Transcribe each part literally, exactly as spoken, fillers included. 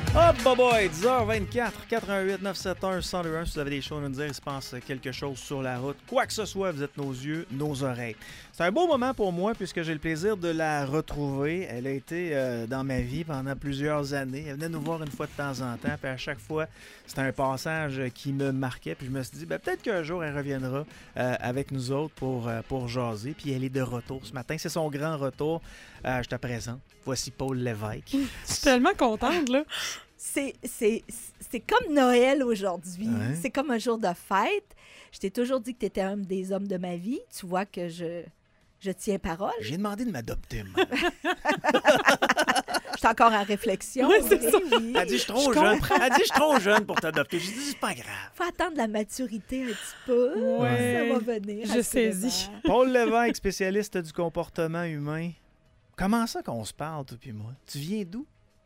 Hop, oh boy, dix heures vingt-quatre, quatre un huit, neuf sept un, un zéro deux un. Si vous avez des choses à nous dire, il se passe quelque chose sur la route. Quoi que ce soit, vous êtes nos yeux, nos oreilles. C'est un beau moment pour moi puisque j'ai le plaisir de la retrouver. Elle a été euh, dans ma vie pendant plusieurs années. Elle venait nous voir une fois de temps en temps. Puis à chaque fois, c'était un passage qui me marquait. Puis je me suis dit, ben, peut-être qu'un jour, elle reviendra euh, avec nous autres pour, euh, pour jaser. Puis elle est de retour ce matin. C'est son grand retour. Euh, je te présente. Voici Paul Lévesque. Je suis tellement contente, là. C'est, c'est, c'est comme Noël aujourd'hui. Ouais. C'est comme un jour de fête. Je t'ai toujours dit que tu étais un des hommes de ma vie. Tu vois que je, je tiens parole. J'ai demandé de m'adopter, moi. Je suis encore en réflexion. Oui, c'est oui, ça. oui. Elle dit, je suis trop Je jeune. comprends. Elle dit, je suis trop jeune pour t'adopter. J'ai dit, c'est pas grave. Faut attendre la maturité un petit peu. Ouais. Ça va venir. Je assurément. saisis. Paul Lévesque, spécialiste du comportement humain. Comment ça qu'on se parle, toi puis moi? Tu viens d'où?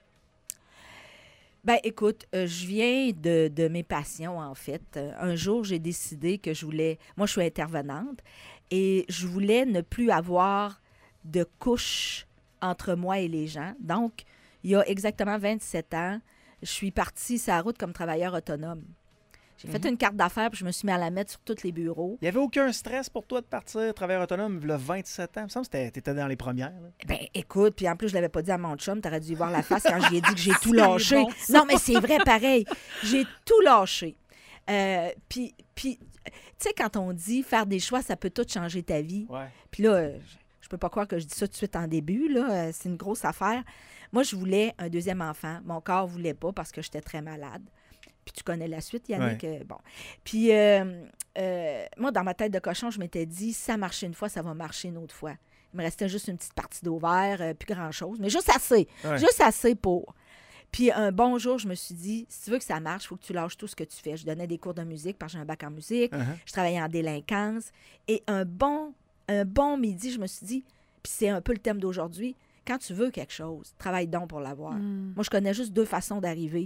Ben, écoute, euh, je viens de, de mes passions, en fait. Euh, un jour, j'ai décidé que je voulais... Moi, je suis intervenante et je voulais ne plus avoir de couche entre moi et les gens. Donc, il y a exactement vingt-sept ans, je suis partie sur la route comme travailleur autonome. J'ai fait une carte d'affaires puis je me suis mis à la mettre sur tous les bureaux. Il n'y avait aucun stress pour toi de partir travailleur autonome il y a vingt-sept ans? Il me semble que tu étais dans les premières. Là. Ben, écoute, puis en plus, je l'avais pas dit à mon chum. T'aurais dû y voir la face quand j'ai dit que j'ai tout C'est lâché. bon, ça. Non, mais c'est vrai, pareil. J'ai tout lâché. Euh, puis, puis, tu sais, quand on dit faire des choix, ça peut tout changer ta vie. Ouais. Puis là, euh, je je peux pas croire que je dis ça tout de suite en début. Là. Euh, C'est une grosse affaire. Moi, je voulais un deuxième enfant. Mon corps voulait pas parce que j'étais très malade. Puis tu connais la suite, Yannick. Ouais. euh, bon. Puis euh, euh, moi, dans ma tête de cochon, je m'étais dit, ça a marché une fois, ça va marcher une autre fois. Il me restait juste une petite partie d'ovaire, euh, plus grand-chose, mais juste assez. Ouais. Juste assez pour. Puis un bon jour, je me suis dit, si tu veux que ça marche, il faut que tu lâches tout ce que tu fais. Je donnais des cours de musique parce que j'ai un bac en musique. Uh-huh. Je travaillais en délinquance. Et un bon, un bon midi, je me suis dit, puis c'est un peu le thème d'aujourd'hui, quand tu veux quelque chose, travaille donc pour l'avoir. Mm. Moi, je connais juste deux façons d'arriver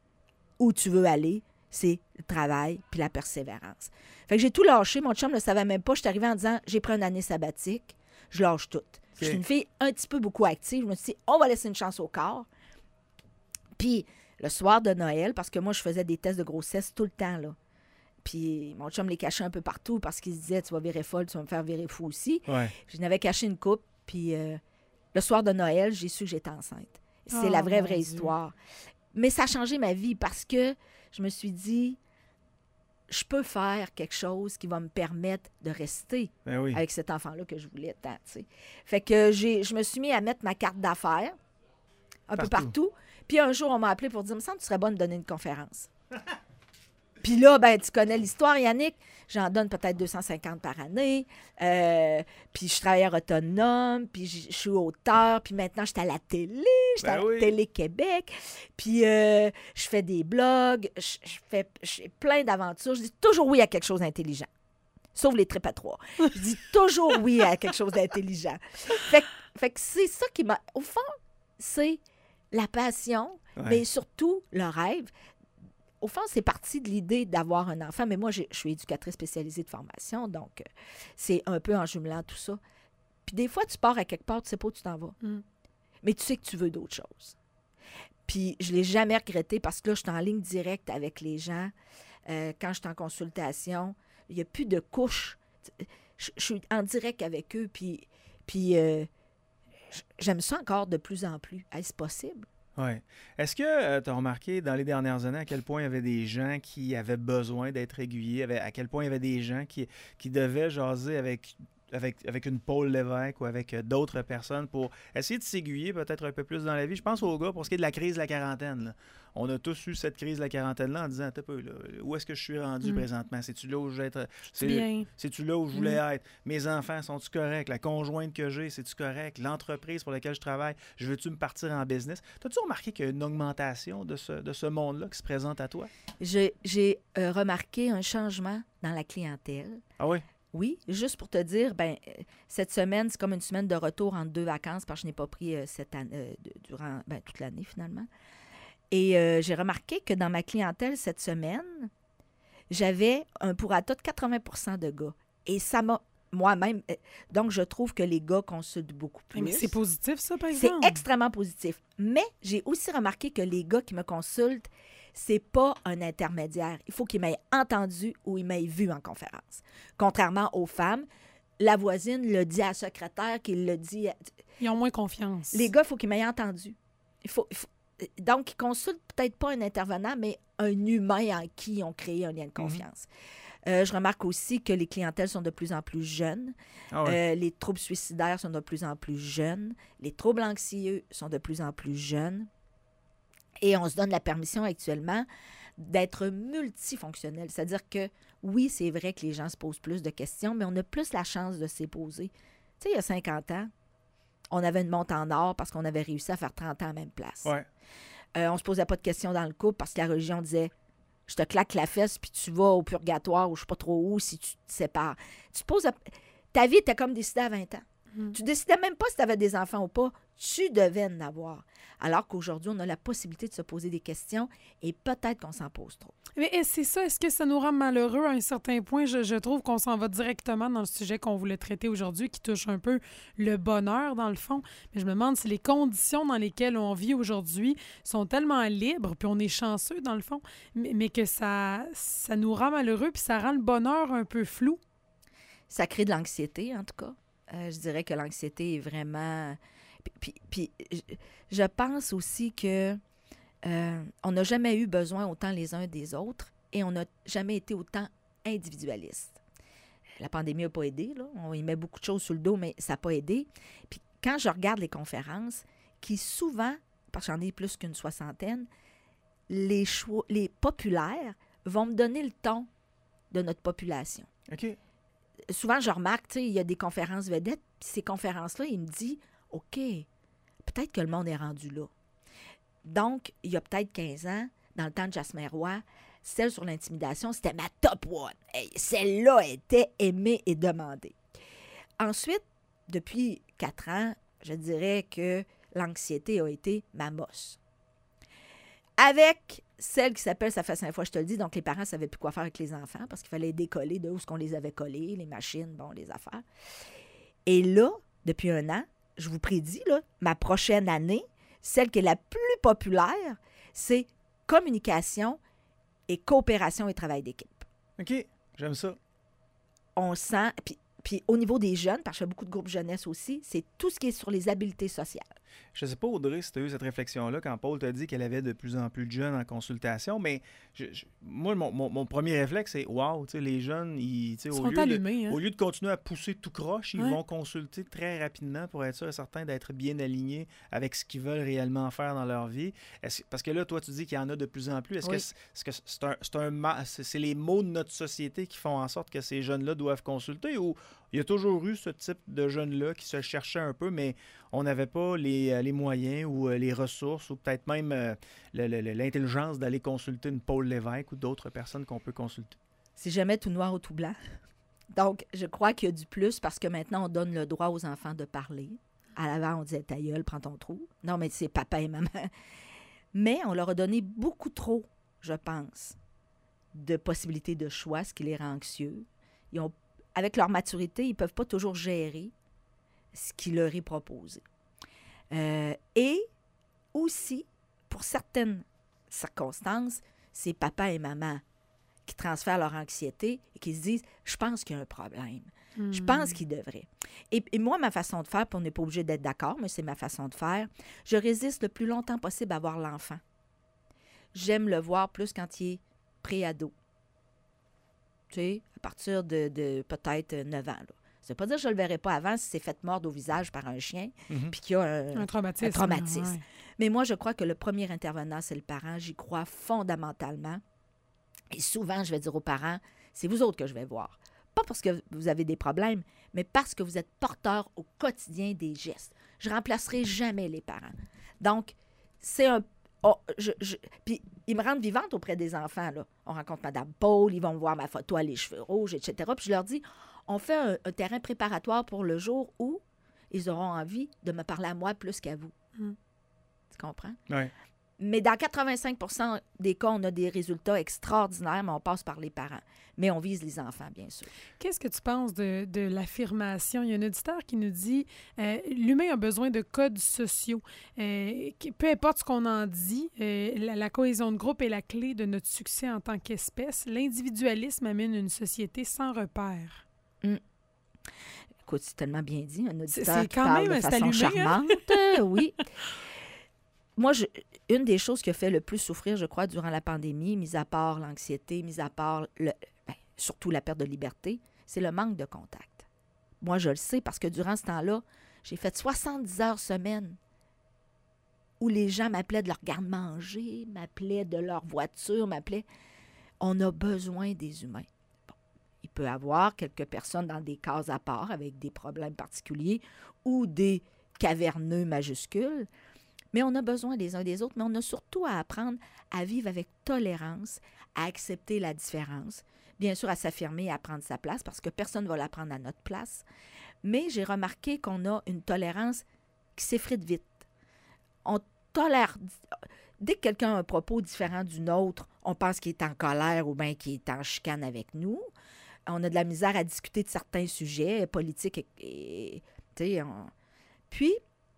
où tu veux aller, c'est le travail puis la persévérance. Fait que j'ai tout lâché. Mon chum ne le savait même pas. Je suis arrivée en disant, j'ai pris une année sabbatique, je lâche tout. Je suis une fille un petit peu beaucoup active. Je me suis dit, on va laisser une chance au corps. Puis le soir de Noël, parce que moi, je faisais des tests de grossesse tout le temps, là. Puis mon chum les cachait un peu partout parce qu'il se disait, tu vas virer folle, tu vas me faire virer fou aussi. Ouais. Je n'avais caché une coupe, puis euh, le soir de Noël, j'ai su que j'étais enceinte. C'est Oh, la vraie, mon vraie Dieu. histoire. Mais ça a changé ma vie parce que je me suis dit, je peux faire quelque chose qui va me permettre de rester Ben oui. avec cet enfant-là que je voulais tant, tu sais. Fait que j'ai, je me suis mis à mettre ma carte d'affaires un peu Partout. partout. Puis un jour, on m'a appelé pour dire, il me semble que tu serais bonne de donner une conférence. Puis là, ben, tu connais l'histoire, Yannick. J'en donne peut-être deux cent cinquante par année. Euh, puis je suis travailleur autonome. Puis je je suis auteur. Puis maintenant, je suis à la télé. Je suis Ben à oui. la Télé-Québec. Puis euh, je fais des blogs. Je, je fais j'ai plein d'aventures. Je dis toujours oui à quelque chose d'intelligent. Sauf les tripes à trois. Je dis toujours oui à quelque chose d'intelligent. Fait, que- fait que c'est ça qui m'a... Au fond, c'est la passion, Ouais. mais surtout le rêve. Au fond, c'est parti de l'idée d'avoir un enfant, mais moi, j'ai- je suis éducatrice spécialisée de formation, donc euh, c'est un peu en jumelant tout ça. Puis des fois, tu pars à quelque part, tu sais pas où tu t'en vas, Mm. mais tu sais que tu veux d'autres choses. Puis je l'ai jamais regretté parce que là, je suis en ligne directe avec les gens. Euh, quand je suis en consultation, il n'y a plus de couches. Je, je suis en direct avec eux, puis, puis euh, j- j'aime ça encore de plus en plus. Est-ce possible? Ouais. Est-ce que tu as remarqué dans les dernières années à quel point il y avait des gens qui avaient besoin d'être réguliers, avait- à quel point il y avait des gens qui, qui devaient jaser avec, avec, avec une Paul Lévesque ou avec euh, d'autres personnes pour essayer de s'aiguiller peut-être un peu plus dans la vie? Je pense aux gars pour ce qui est de la crise de la quarantaine. Là. On a tous eu cette crise de la quarantaine-là en disant, attends un peu, là, où est-ce que je suis rendu Mm. présentement? C'est-tu là où je vais être? C'est- Bien. C'est-tu là où je voulais être? Mes enfants, sont-tu corrects? La conjointe que j'ai, c'est-tu correct? L'entreprise pour laquelle je travaille, je veux-tu me partir en business? T'as-tu remarqué qu'il y a une augmentation de ce, de ce monde-là qui se présente à toi? J'ai j'ai, euh, remarqué un changement dans la clientèle. Ah oui? Oui, juste pour te dire, ben euh, cette semaine, c'est comme une semaine de retour entre deux vacances parce que je n'ai pas pris euh, cette année, euh, de- durant ben, toute l'année finalement. Et euh, j'ai remarqué que dans ma clientèle cette semaine, j'avais un pour-à-tas de quatre-vingts pour cent de gars. Et ça m'a moi-même. euh, Donc, je trouve que les gars consultent beaucoup plus. Mais c'est positif, ça, par C'est exemple? extrêmement positif. Mais j'ai aussi remarqué que les gars qui me consultent, c'est pas un intermédiaire. Il faut qu'ils m'aient entendu ou ils m'aient vu en conférence. Contrairement aux femmes, la voisine le dit à la secrétaire, qu'il le dit... à- Ils ont moins confiance. Les gars, il faut qu'ils m'aient entendu. Il faut, il faut- Donc, ils consultent peut-être pas un intervenant, mais un humain en qui ils ont créé un lien de confiance. Euh, je remarque aussi que les clientèles sont de plus en plus jeunes. Ah ouais. Euh, les troubles suicidaires sont de plus en plus jeunes. Les troubles anxieux sont de plus en plus jeunes. Et on se donne la permission actuellement d'être multifonctionnel. C'est-à-dire que, oui, c'est vrai que les gens se posent plus de questions, mais on a plus la chance de s'y poser. Tu sais, il y a cinquante ans, on avait une montre en or parce qu'on avait réussi à faire trente ans à la même place. Ouais. Euh, on ne se posait pas de questions dans le couple parce que la religion disait « Je te claque la fesse puis tu vas au purgatoire ou je ne sais pas trop où si tu te sépares. » Tu te poses... Ta vie était comme décidée à vingt ans. Mm. Tu décidais même pas si tu avais des enfants ou pas. Tu devais en avoir. Alors qu'aujourd'hui, on a la possibilité de se poser des questions et peut-être qu'on s'en pose trop. Mais est-ce- c'est ça, est-ce que ça nous rend malheureux à un certain point? Je, je trouve qu'on s'en va directement dans le sujet qu'on voulait traiter aujourd'hui, qui touche un peu le bonheur, dans le fond. Mais je me demande si les conditions dans lesquelles on vit aujourd'hui sont tellement libres, puis on est chanceux, dans le fond, mais, mais que ça, ça nous rend malheureux, puis ça rend le bonheur un peu flou. Ça crée de l'anxiété, en tout cas. Euh, je dirais que l'anxiété est vraiment... Puis, puis, puis je, je pense aussi que euh, on n'a jamais eu besoin autant les uns des autres et on n'a jamais été autant individualiste. La pandémie n'a pas aidé, là. On y met beaucoup de choses sur le dos, mais ça n'a pas aidé. Puis quand je regarde les conférences, qui souvent, parce que j'en ai plus qu'une soixantaine, les, choix, les populaires vont me donner le ton de notre population. OK. Souvent, je remarque, tu sais, il y a des conférences vedettes, puis ces conférences-là, il me dit, OK, peut-être que le monde est rendu là. Donc, il y a peut-être quinze ans, dans le temps de Jasmin Roy, celle sur l'intimidation, c'était ma top one. Hey, celle-là était aimée et demandée. Ensuite, depuis quatre ans, je dirais que l'anxiété a été ma mosse. Avec celle qui s'appelle « Ça fait cinq fois, je te le dis », donc les parents ne savaient plus quoi faire avec les enfants parce qu'il fallait décoller de où ce qu'on les avait collés, les machines, bon, les affaires. Et là, depuis un an, je vous prédis, là, ma prochaine année, celle qui est la plus populaire, c'est communication et coopération et travail d'équipe. OK. J'aime ça. On sent... Puis, puis au niveau des jeunes, parce que je fais beaucoup de groupes jeunesse aussi, c'est tout ce qui est sur les habiletés sociales. Je ne sais pas, Audrey, si tu as eu cette réflexion-là quand Paul t'a dit qu'elle avait de plus en plus de jeunes en consultation, mais je, je, moi, mon, mon, mon premier réflexe, c'est « Wow, tu sais, les jeunes, ils, tu sais, Ils au, sont lieu allumés, de, hein? au lieu de continuer à pousser tout croche, ils Ouais. vont consulter très rapidement pour être sûr et certain d'être bien alignés avec ce qu'ils veulent réellement faire dans leur vie. » Est-ce, parce que là, toi, tu dis qu'il y en a de plus en plus. Est-ce Oui. que, c'est, est-ce que c'est, un, c'est, un, ma- c'est, c'est les mots de notre société qui font en sorte que ces jeunes-là doivent consulter ou il y a toujours eu ce type de jeunes-là qui se cherchaient un peu, mais on n'avait pas les, les moyens ou les ressources ou peut-être même euh, le, le, l'intelligence d'aller consulter une Paul Lévesque ou d'autres personnes qu'on peut consulter. C'est jamais tout noir ou tout blanc. Donc, je crois qu'il y a du plus parce que maintenant, on donne le droit aux enfants de parler. À l'avant, on disait « ta gueule, prends ton trou ». Non, mais c'est papa et maman. Mais on leur a donné beaucoup trop, je pense, de possibilités de choix, ce qui les rend anxieux. Ils ont, avec leur maturité, ils ne peuvent pas toujours gérer ce qui leur est proposé. Euh, et aussi, pour certaines circonstances, c'est papa et maman qui transfèrent leur anxiété et qui se disent « je pense qu'il y a un problème. Mm. Je pense qu'il devrait. » Et, et moi, ma façon de faire, puis on n'est pas obligé d'être d'accord, mais c'est ma façon de faire, je résiste le plus longtemps possible à voir l'enfant. J'aime le voir plus quand il est pré-ado. Tu sais, à partir de, de peut-être neuf ans, là. Ça ne veut pas dire que je ne le verrai pas avant si c'est fait mordre au visage par un chien Mm-hmm. puis qu'il y a un, Un traumatisme. un traumatisme. Ouais. Mais moi, je crois que le premier intervenant, c'est le parent. J'y crois fondamentalement. Et souvent, je vais dire aux parents, c'est vous autres que je vais voir. Pas parce que vous avez des problèmes, mais parce que vous êtes porteurs au quotidien des gestes. Je ne remplacerai jamais les parents. Donc, c'est un... Oh, je, je, puis, ils me rendent vivante auprès des enfants, là. On rencontre Mme Paul, ils vont me voir ma photo à les cheveux rouges, et cetera. Puis je leur dis, on fait un, un terrain préparatoire pour le jour où ils auront envie de me parler à moi plus qu'à vous. Mm. Tu comprends? Ouais. Mais dans quatre-vingt-cinq pour cent des cas, on a des résultats extraordinaires, mais on passe par les parents. Mais on vise les enfants, bien sûr. Qu'est-ce que tu penses de, de l'affirmation? Il y a un auditeur qui nous dit euh, l'humain a besoin de codes sociaux. Euh, qui- peu importe ce qu'on en dit, euh, la, la cohésion de groupe est la clé de notre succès en tant qu'espèce. L'individualisme amène une société sans repères. Écoute, c'est tellement bien dit, un C'est- auditeur c'est qui quand parle même- de c'est façon allumé, hein? charmante. Euh, oui. Moi, je, une des choses qui a fait le plus souffrir, je crois, durant la pandémie, mis à part l'anxiété, mis à part le, ben, surtout la perte de liberté, c'est le manque de contact. Moi, je le sais parce que durant ce temps-là, j'ai fait soixante-dix heures semaine où les gens m'appelaient de leur garde-manger, m'appelaient de leur voiture, m'appelaient. On a besoin des humains. Bon, il peut y avoir quelques personnes dans des cases à part avec des problèmes particuliers ou des caverneux majuscules, mais on a besoin les uns des autres, mais on a surtout à apprendre à vivre avec tolérance, à accepter la différence, bien sûr à s'affirmer et à prendre sa place parce que personne ne va la prendre à notre place. Mais j'ai remarqué qu'on a une tolérance qui s'effrite vite. On tolère. Dès que quelqu'un a un propos différent du nôtre, on pense qu'il est en colère ou bien qu'il est en chicane avec nous. On a de la misère à discuter de certains sujets politiques. Et, et, tu sais, on... Puis,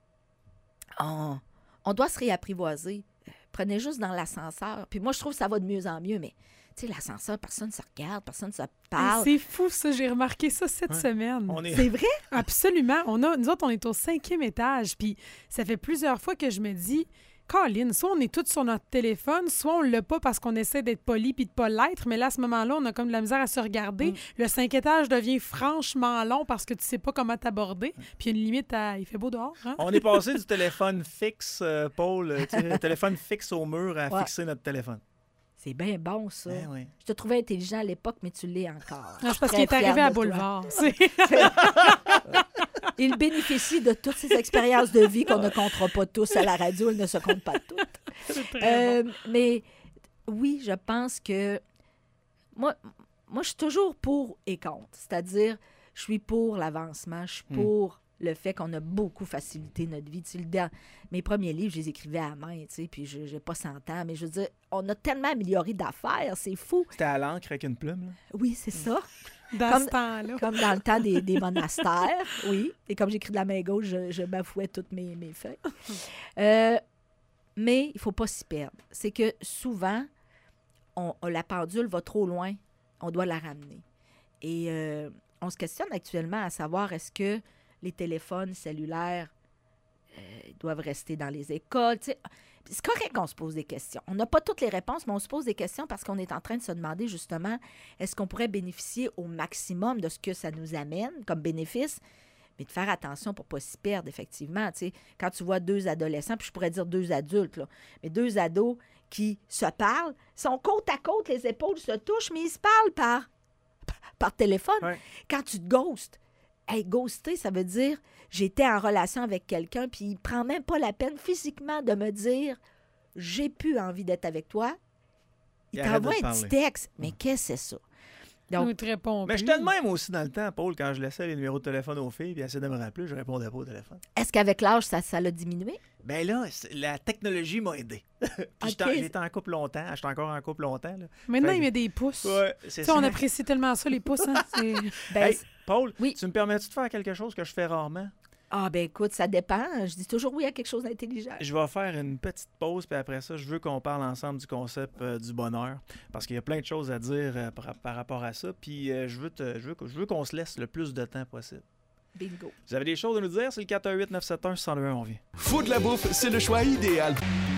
on, on doit se réapprivoiser. Prenez juste dans l'ascenseur. Puis moi, je trouve que ça va de mieux en mieux, mais tu sais, l'ascenseur, personne ne se regarde, personne ne se parle. C'est fou, ça. J'ai remarqué ça cette Ouais. semaine. On est... C'est vrai? Absolument. On a, nous autres, on est au cinquième étage. Puis ça fait plusieurs fois que je me dis, Colin, soit on est tous sur notre téléphone, soit on l'a pas parce qu'on essaie d'être poli puis de pas l'être. Mais là, à ce moment-là, on a comme de la misère à se regarder. Mm. Le cinq étages devient franchement long parce que tu sais pas comment t'aborder. Puis il y a une limite à... Il fait beau dehors, hein? On est passé du téléphone fixe, euh, Paul, euh, tu sais, le téléphone fixe au mur à Ouais. fixer notre téléphone. C'est bien bon, ça. Ben oui. Je te trouvais intelligent à l'époque, mais tu l'es encore. Non, c'est parce Très qu'il est fière arrivé à de toi. Boulevard. C'est- Il bénéficie de toutes ces expériences de vie qu'on ne comptera pas tous à la radio. Elles ne se comptent pas toutes. c'est très bon. Euh, mais oui, je pense que moi, moi, je suis toujours pour et contre. C'est-à-dire, je suis pour l'avancement, je suis Hmm. pour le fait qu'on a beaucoup facilité notre vie. Tu sais, le der- mes premiers livres, je les écrivais à la main, tu sais, puis je n'ai pas cent ans, mais je veux dire, on a tellement amélioré d'affaires, c'est fou. C'était à l'encre avec une plume, là. Oui, c'est ça. Dans comme- ce temps-là. Comme dans le temps des, des monastères, oui. Et comme j'écris de la main gauche, je, je bafouais toutes mes, mes feuilles. Euh, mais il ne faut pas s'y perdre. C'est que souvent, on, on- la pendule va trop loin, on doit la ramener. Et euh, on se questionne actuellement à savoir est-ce que les téléphones cellulaires euh, doivent rester dans les écoles. Tu sais, c'est correct qu'on se pose des questions. On n'a pas toutes les réponses, mais on se pose des questions parce qu'on est en train de se demander justement est-ce qu'on pourrait bénéficier au maximum de ce que ça nous amène comme bénéfice, mais de faire attention pour ne pas s'y perdre, effectivement. Tu sais, quand tu vois deux adolescents, puis je pourrais dire deux adultes, là, mais deux ados qui se parlent, sont côte à côte, les épaules se touchent, mais ils se parlent par, par téléphone. Ouais. Quand tu te ghostes, hey, ghoster, ça veut dire j'étais en relation avec quelqu'un, puis il prend même pas la peine physiquement de me dire j'ai plus envie d'être avec toi. Il Il arrête t'envoie de te un petit parler. texte. Mais qu'est-ce que c'est ça? Donc, Nous te répond Mais plus. j'étais de même aussi dans le temps, Paul, quand je laissais les numéros de téléphone aux filles, puis elles essayaient de me rappeler, je répondais pas au téléphone. est-ce qu'avec l'âge, ça, ça l'a diminué? Ben là, c'est- la technologie m'a aidé. Puis Ok. j'étais j'étais en couple longtemps, j'étais encore en couple longtemps. Là. Maintenant, Fait- il met des pouces. Ouais, c'est Tu sais, ça. on apprécie tellement ça, les pouces. Hein? C'est... Ben, Hey, Paul, Oui. tu me permets-tu de faire quelque chose que je fais rarement? ah, ben écoute, ça dépend. Je dis toujours oui à quelque chose d'intelligent. Je vais faire une petite pause, puis après ça, je veux qu'on parle ensemble du concept euh, du bonheur, parce qu'il y a plein de choses à dire euh, par, par rapport à ça, puis euh, je veux, te- je veux, que- je veux qu'on se laisse le plus de temps possible. Bingo. Vous avez des choses à nous dire? C'est le quatre un huit neuf sept un six zéro un, on revient. Fou de la bouffe, c'est le choix idéal.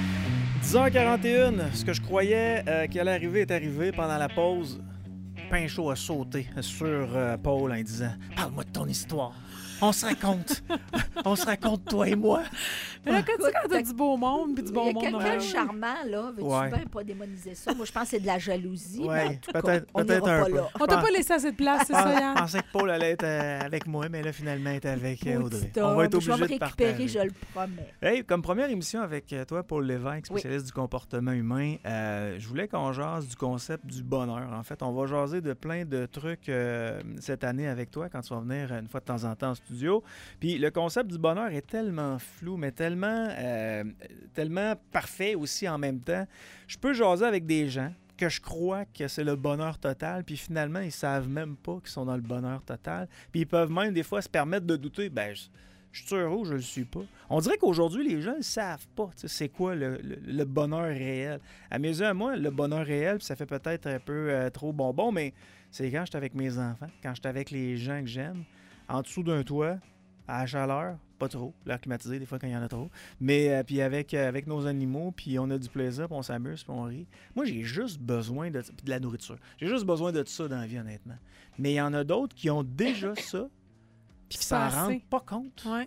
dix heures quarante et un, ce que je croyais euh, qui allait arriver est arrivé pendant la pause. Pinchot a sauté sur euh, Paul en disant « Parle-moi de ton histoire. On se raconte. On se raconte, toi et moi. Mais là, quand tu quand t'as du beau monde puis du Il y bon a monde... quelqu'un autour. de charmant, là. Veux-tu Ouais. bien pas démoniser ça? Moi, je pense que c'est de la jalousie. Ouais, mais en tout cas, peut-être- on peut-être n'ira un pas peu. là. On t'a pas laissé assez de place, c'est ça, Je Yann? pensais que Paul allait être euh, avec moi, mais là, finalement, il est avec euh, Audrey. Petit On va être homme, je vais obligé me de récupérer, partager. je le promets. Hey, comme première émission avec euh, toi, Paul Lévesque, spécialiste du comportement humain, euh, je voulais qu'on jase du concept du bonheur. En fait, on va jaser de plein de trucs euh, cette année avec toi quand tu vas venir une fois de temps en temps en studio. studio. Puis le concept du bonheur est tellement flou, mais tellement, euh, tellement parfait aussi en même temps. Je peux jaser avec des gens que je crois que c'est le bonheur total, puis finalement, ils savent même pas qu'ils sont dans le bonheur total. Puis ils peuvent même des fois se permettre de douter. Ben, je, je suis heureux ou je le suis pas. On dirait qu'aujourd'hui, les gens ne savent pas c'est quoi le, le, le bonheur réel. À mes yeux, à moi, le bonheur réel, puis ça fait peut-être un peu euh, trop bonbon, mais c'est quand je suis avec mes enfants, quand je suis avec les gens que j'aime, en dessous d'un toit, à la chaleur, pas trop, l'air climatisé des fois quand il y en a trop, mais euh, puis avec, euh, avec nos animaux, puis on a du plaisir, puis on s'amuse, puis on rit. Moi, j'ai juste besoin de, de la nourriture. J'ai juste besoin de ça dans la vie, honnêtement. Mais il y en a d'autres qui ont déjà ça, puis qui s'en rendent pas compte. Ouais.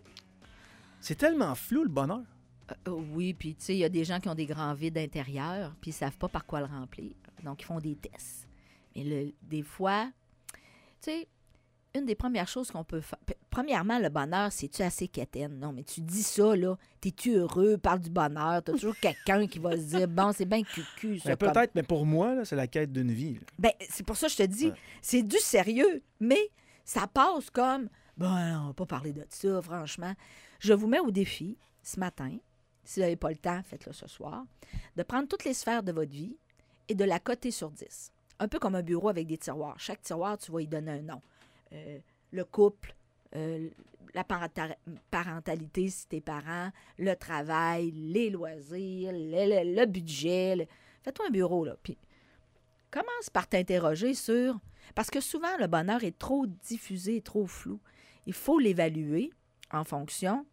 C'est tellement flou, le bonheur. Euh, oui, puis tu sais, il y a des gens qui ont des grands vides intérieurs, puis ils savent pas par quoi le remplir. Donc, ils font des tests. Mais le, des fois, tu sais, une des premières choses qu'on peut faire... Premièrement, le bonheur, c'est-tu assez quétaine? Non, mais tu dis ça, là, t'es-tu heureux, parle du bonheur, t'as toujours quelqu'un qui va se dire, bon, c'est bien cucu, ça. Ben, comme... peut-être, mais pour moi, là, c'est la quête d'une vie. Là. Ben, c'est pour ça que je te dis, Ouais. c'est du sérieux, mais ça passe comme, bon, on va pas parler de ça, franchement. Je vous mets au défi, ce matin, si vous n'avez pas le temps, faites-le ce soir, de prendre toutes les sphères de votre vie et de la coter sur dix. Un peu comme un bureau avec des tiroirs. Chaque tiroir, tu vas y donner un nom. Euh, le couple, euh, la parenta- parentalité si t'es parent, le travail, les loisirs, le, le, le budget. Le... Fais-toi un bureau, là. Puis commence par t'interroger sur... Parce que souvent, le bonheur est trop diffusé, trop flou. Il faut l'évaluer en fonction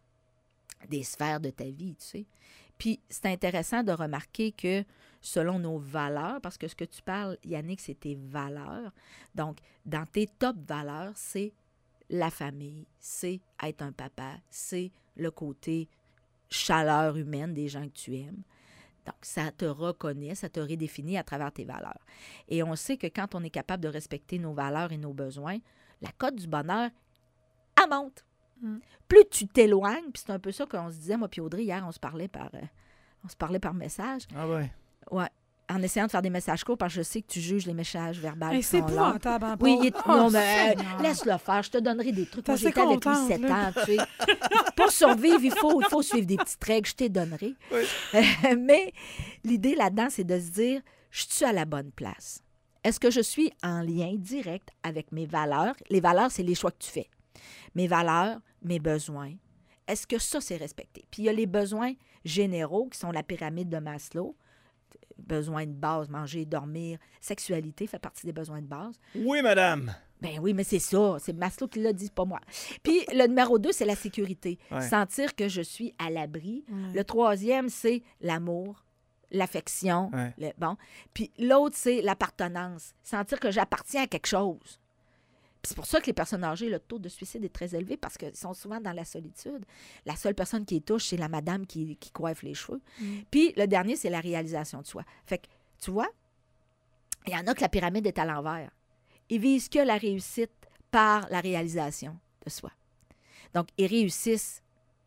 des sphères de ta vie, tu sais. Puis c'est intéressant de remarquer que selon nos valeurs, parce que ce que tu parles, Yannick, c'est tes valeurs. Donc, dans tes top valeurs, c'est la famille, c'est être un papa, c'est le côté chaleur humaine des gens que tu aimes. Donc, ça te reconnaît, ça te redéfinit à travers tes valeurs. Et on sait que quand on est capable de respecter nos valeurs et nos besoins, la cote du bonheur, elle monte. Mm. Plus tu t'éloignes, puis c'est un peu ça qu'on se disait, moi puis Audrey, hier, on se parlait par, euh, on se parlait par message. Ah ouais. Ouais. En essayant de faire des messages courts, parce que je sais que tu juges les messages verbaux Hey, qui c'est sont longs. épouvantable, hein, Oui, Paul? il est... Oh, non, mais Seigneur. euh, laisse-le faire. Je te donnerai des trucs. T'es Moi, assez j'étais avec lui contente, sept là. ans, tu sais. Pour survivre, il faut, il faut suivre des petites règles. Je t'ai donnerai. Oui. Euh, mais l'idée là-dedans, c'est de se dire, je suis à la bonne place. Est-ce que je suis en lien direct avec mes valeurs? Les valeurs, c'est les choix que tu fais. Mes valeurs, mes besoins. Est-ce que ça, c'est respecté? Puis il y a les besoins généraux qui sont la pyramide de Maslow. Besoins de base, manger, dormir, sexualité fait partie des besoins de base. Oui, madame. Ben oui, mais c'est ça. C'est Maslow qui l'a dit, c'est pas moi. Puis le numéro deux, c'est la sécurité. Ouais. Sentir que je suis à l'abri. Ouais. Le troisième, c'est l'amour, l'affection. Ouais. Le, bon. Puis l'autre, c'est l'appartenance. Sentir que j'appartiens à quelque chose. Puis c'est pour ça que les personnes âgées, le taux de suicide est très élevé parce qu'ils sont souvent dans la solitude. La seule personne qui les touche, c'est la madame qui, qui coiffe les cheveux. Mm. Puis le dernier, c'est la réalisation de soi. Fait que, tu vois, il y en a que la pyramide est à l'envers. Ils visent que la réussite par la réalisation de soi. Donc, ils réussissent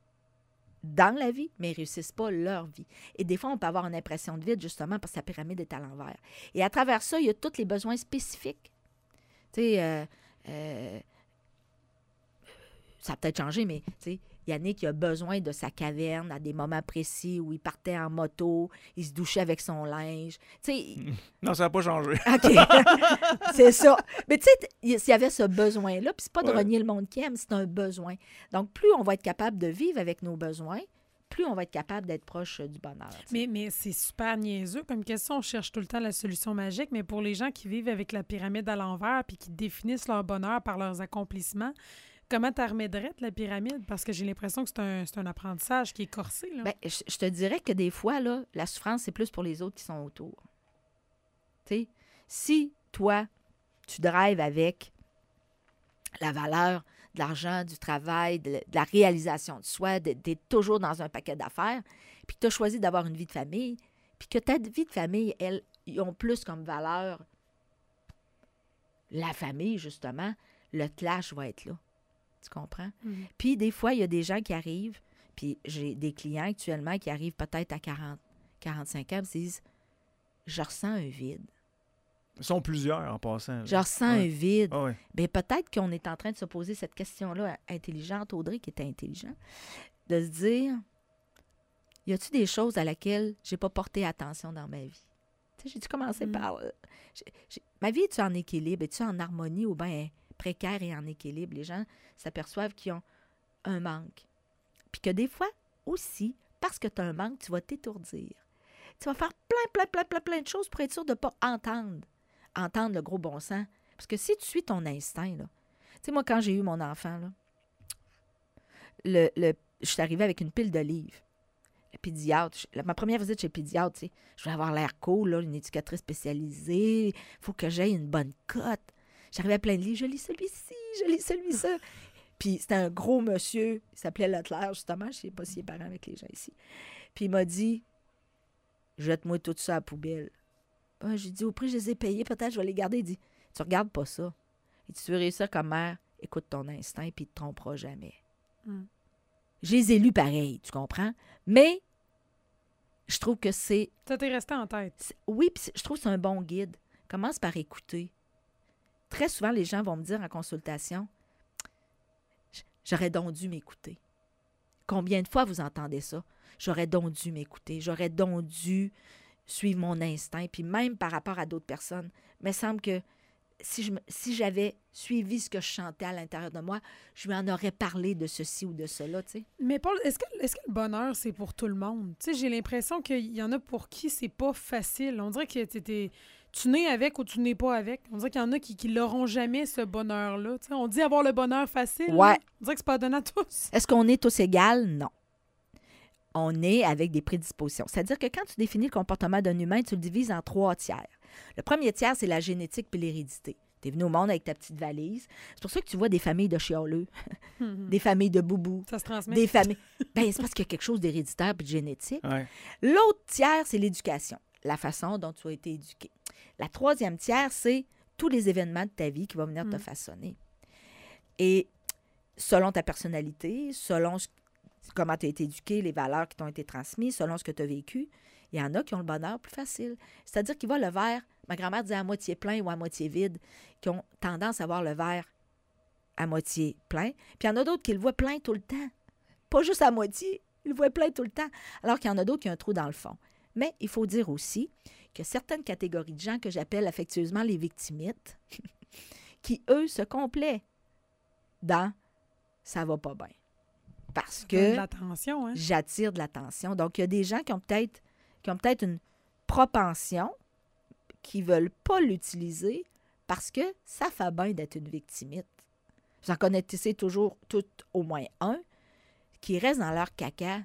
dans la vie, mais ils ne réussissent pas leur vie. Et des fois, on peut avoir une impression de vide, justement, parce que la pyramide est à l'envers. Et à travers ça, il y a tous les besoins spécifiques. Tu sais, euh, euh, ça a peut-être changé, mais tu sais, Yannick, il a besoin de sa caverne à des moments précis où il partait en moto, il se douchait avec son linge. Tu sais, Non, ça n'a pas changé. OK. C'est ça. Mais tu sais, il y avait ce besoin-là, puis c'est pas de Ouais. renier le monde qui aime, c'est un besoin. Donc, plus on va être capable de vivre avec nos besoins, plus on va être capable d'être proche euh, du bonheur. tu sais. Mais, mais c'est super niaiseux comme question. On cherche tout le temps la solution magique, mais pour les gens qui vivent avec la pyramide à l'envers puis qui définissent leur bonheur par leurs accomplissements, comment tu remédierais la pyramide? Parce que j'ai l'impression que c'est un, c'est un apprentissage qui est corsé. Là. Ben, je, je te dirais que des fois, là, la souffrance, c'est plus pour les autres qui sont autour. Tu sais, si toi, tu drives avec la valeur de l'argent, du travail, de, de la réalisation de soi, d'être toujours dans un paquet d'affaires, puis que tu as choisi d'avoir une vie de famille, puis que ta vie de famille, elles, ils ont plus comme valeur la famille, justement, le clash va être là. Tu comprends? Mhm. Puis des fois, il y a des gens qui arrivent, puis j'ai des clients actuellement qui arrivent peut-être à quarante, quarante-cinq ans, et se disent « Je ressens un vide. Ils sont plusieurs en passant. là. Je ressens Ouais. un vide. Ah ouais. Bien, peut-être qu'on est en train de se poser cette question-là intelligente, Audrey, qui était intelligent, de se dire, y a-t-il des choses à laquelle j'ai pas porté attention dans ma vie? Tu sais, j'ai-tu commencé Mm. par... euh, j'ai- j'ai- ma vie est-tu en équilibre? Est-tu en harmonie ou bien précaire et en équilibre? Les gens s'aperçoivent qu'ils ont un manque. Puis que des fois aussi, parce que tu as un manque, tu vas t'étourdir. Tu vas faire plein, plein, plein, plein, plein de choses pour être sûr de ne pas entendre. Entendre le gros bon sens. Parce que si tu suis ton instinct, là, tu sais, moi, quand j'ai eu mon enfant, là, le, le, je suis arrivée avec une pile de livres. Le pédiatre, je- la- ma première visite chez le pédiatre, tu sais, je voulais avoir l'air cool, là, une éducatrice spécialisée, il faut que j'aie une bonne cote. J'arrivais à plein de livres, je lis celui-ci, je lis celui-ci. Puis c'était un gros monsieur, il s'appelait Leclerc, justement, je ne sais pas s'il est parent avec les gens ici. Puis il m'a dit, jette-moi tout ça à la poubelle. Ben, j'ai dit, au prix, je les ai payés, peut-être je vais les garder. Il dit, tu regardes pas ça. Et tu veux réussir comme mère, écoute ton instinct, puis il te trompera jamais. Mm. Je les ai lus pareil, tu comprends? Mais je trouve que c'est... Ça t'est resté en tête. c'est- oui, puis c'est- je trouve que c'est un bon guide. Commence par écouter. Très souvent, les gens vont me dire en consultation, J- j'aurais donc dû m'écouter. Combien de fois vous entendez ça? J'aurais donc dû m'écouter. J'aurais donc dû suivre mon instinct. Puis même par rapport à d'autres personnes, il me semble que si, je, me- si j'avais suivi ce que je chantais à l'intérieur de moi, je lui en aurais parlé de ceci ou de cela, tu sais. Mais Paul, est-ce que, est-ce que le bonheur, c'est pour tout le monde? Tu sais, j'ai l'impression qu'il y en a pour qui c'est pas facile. On dirait que t'es- t'es- tu nais avec ou tu nais pas avec. On dirait qu'il y en a qui, qui l'auront jamais, ce bonheur-là. Tu sais, on dit avoir le bonheur facile. Ouais. là. On dirait que c'est pas donné à tous. Est-ce qu'on est tous égales? Non. On est avec des prédispositions. C'est-à-dire que quand tu définis le comportement d'un humain, tu le divises en trois tiers. Le premier tiers, c'est la génétique puis l'hérédité. Tu es venu au monde avec ta petite valise. C'est pour ça que tu vois des familles de chialeux, des familles de boubous, Ça se transmet. des familles... Ben, c'est parce qu'il y a quelque chose d'héréditaire puis de génétique. Ouais. L'autre tiers, c'est l'éducation, la façon dont tu as été éduqué. La troisième tiers, c'est tous les événements de ta vie qui vont venir te Mm. façonner. Et selon ta personnalité, selon ce- comment tu as été éduqué, les valeurs qui t'ont été transmises, selon ce que tu as vécu, il y en a qui ont le bonheur plus facile. C'est-à-dire qu'ils voient le verre, ma grand-mère disait à moitié plein ou à moitié vide, qui ont tendance à voir le verre à moitié plein. Puis il y en a d'autres qui le voient plein tout le temps. Pas juste à moitié, ils le voient plein tout le temps. Alors qu'il y en a d'autres qui ont un trou dans le fond. Mais il faut dire aussi que certaines catégories de gens que j'appelle affectueusement les victimites, qui, eux, se complaient dans « ça va pas bien ». Parce De que l'attention, hein? j'attire de l'attention. Donc, il y a des gens qui ont peut-être qui ont peut-être une propension qui ne veulent pas l'utiliser parce que ça fait bien d'être une victimite. Vous en connaissez toujours tout au moins un qui reste dans leur caca.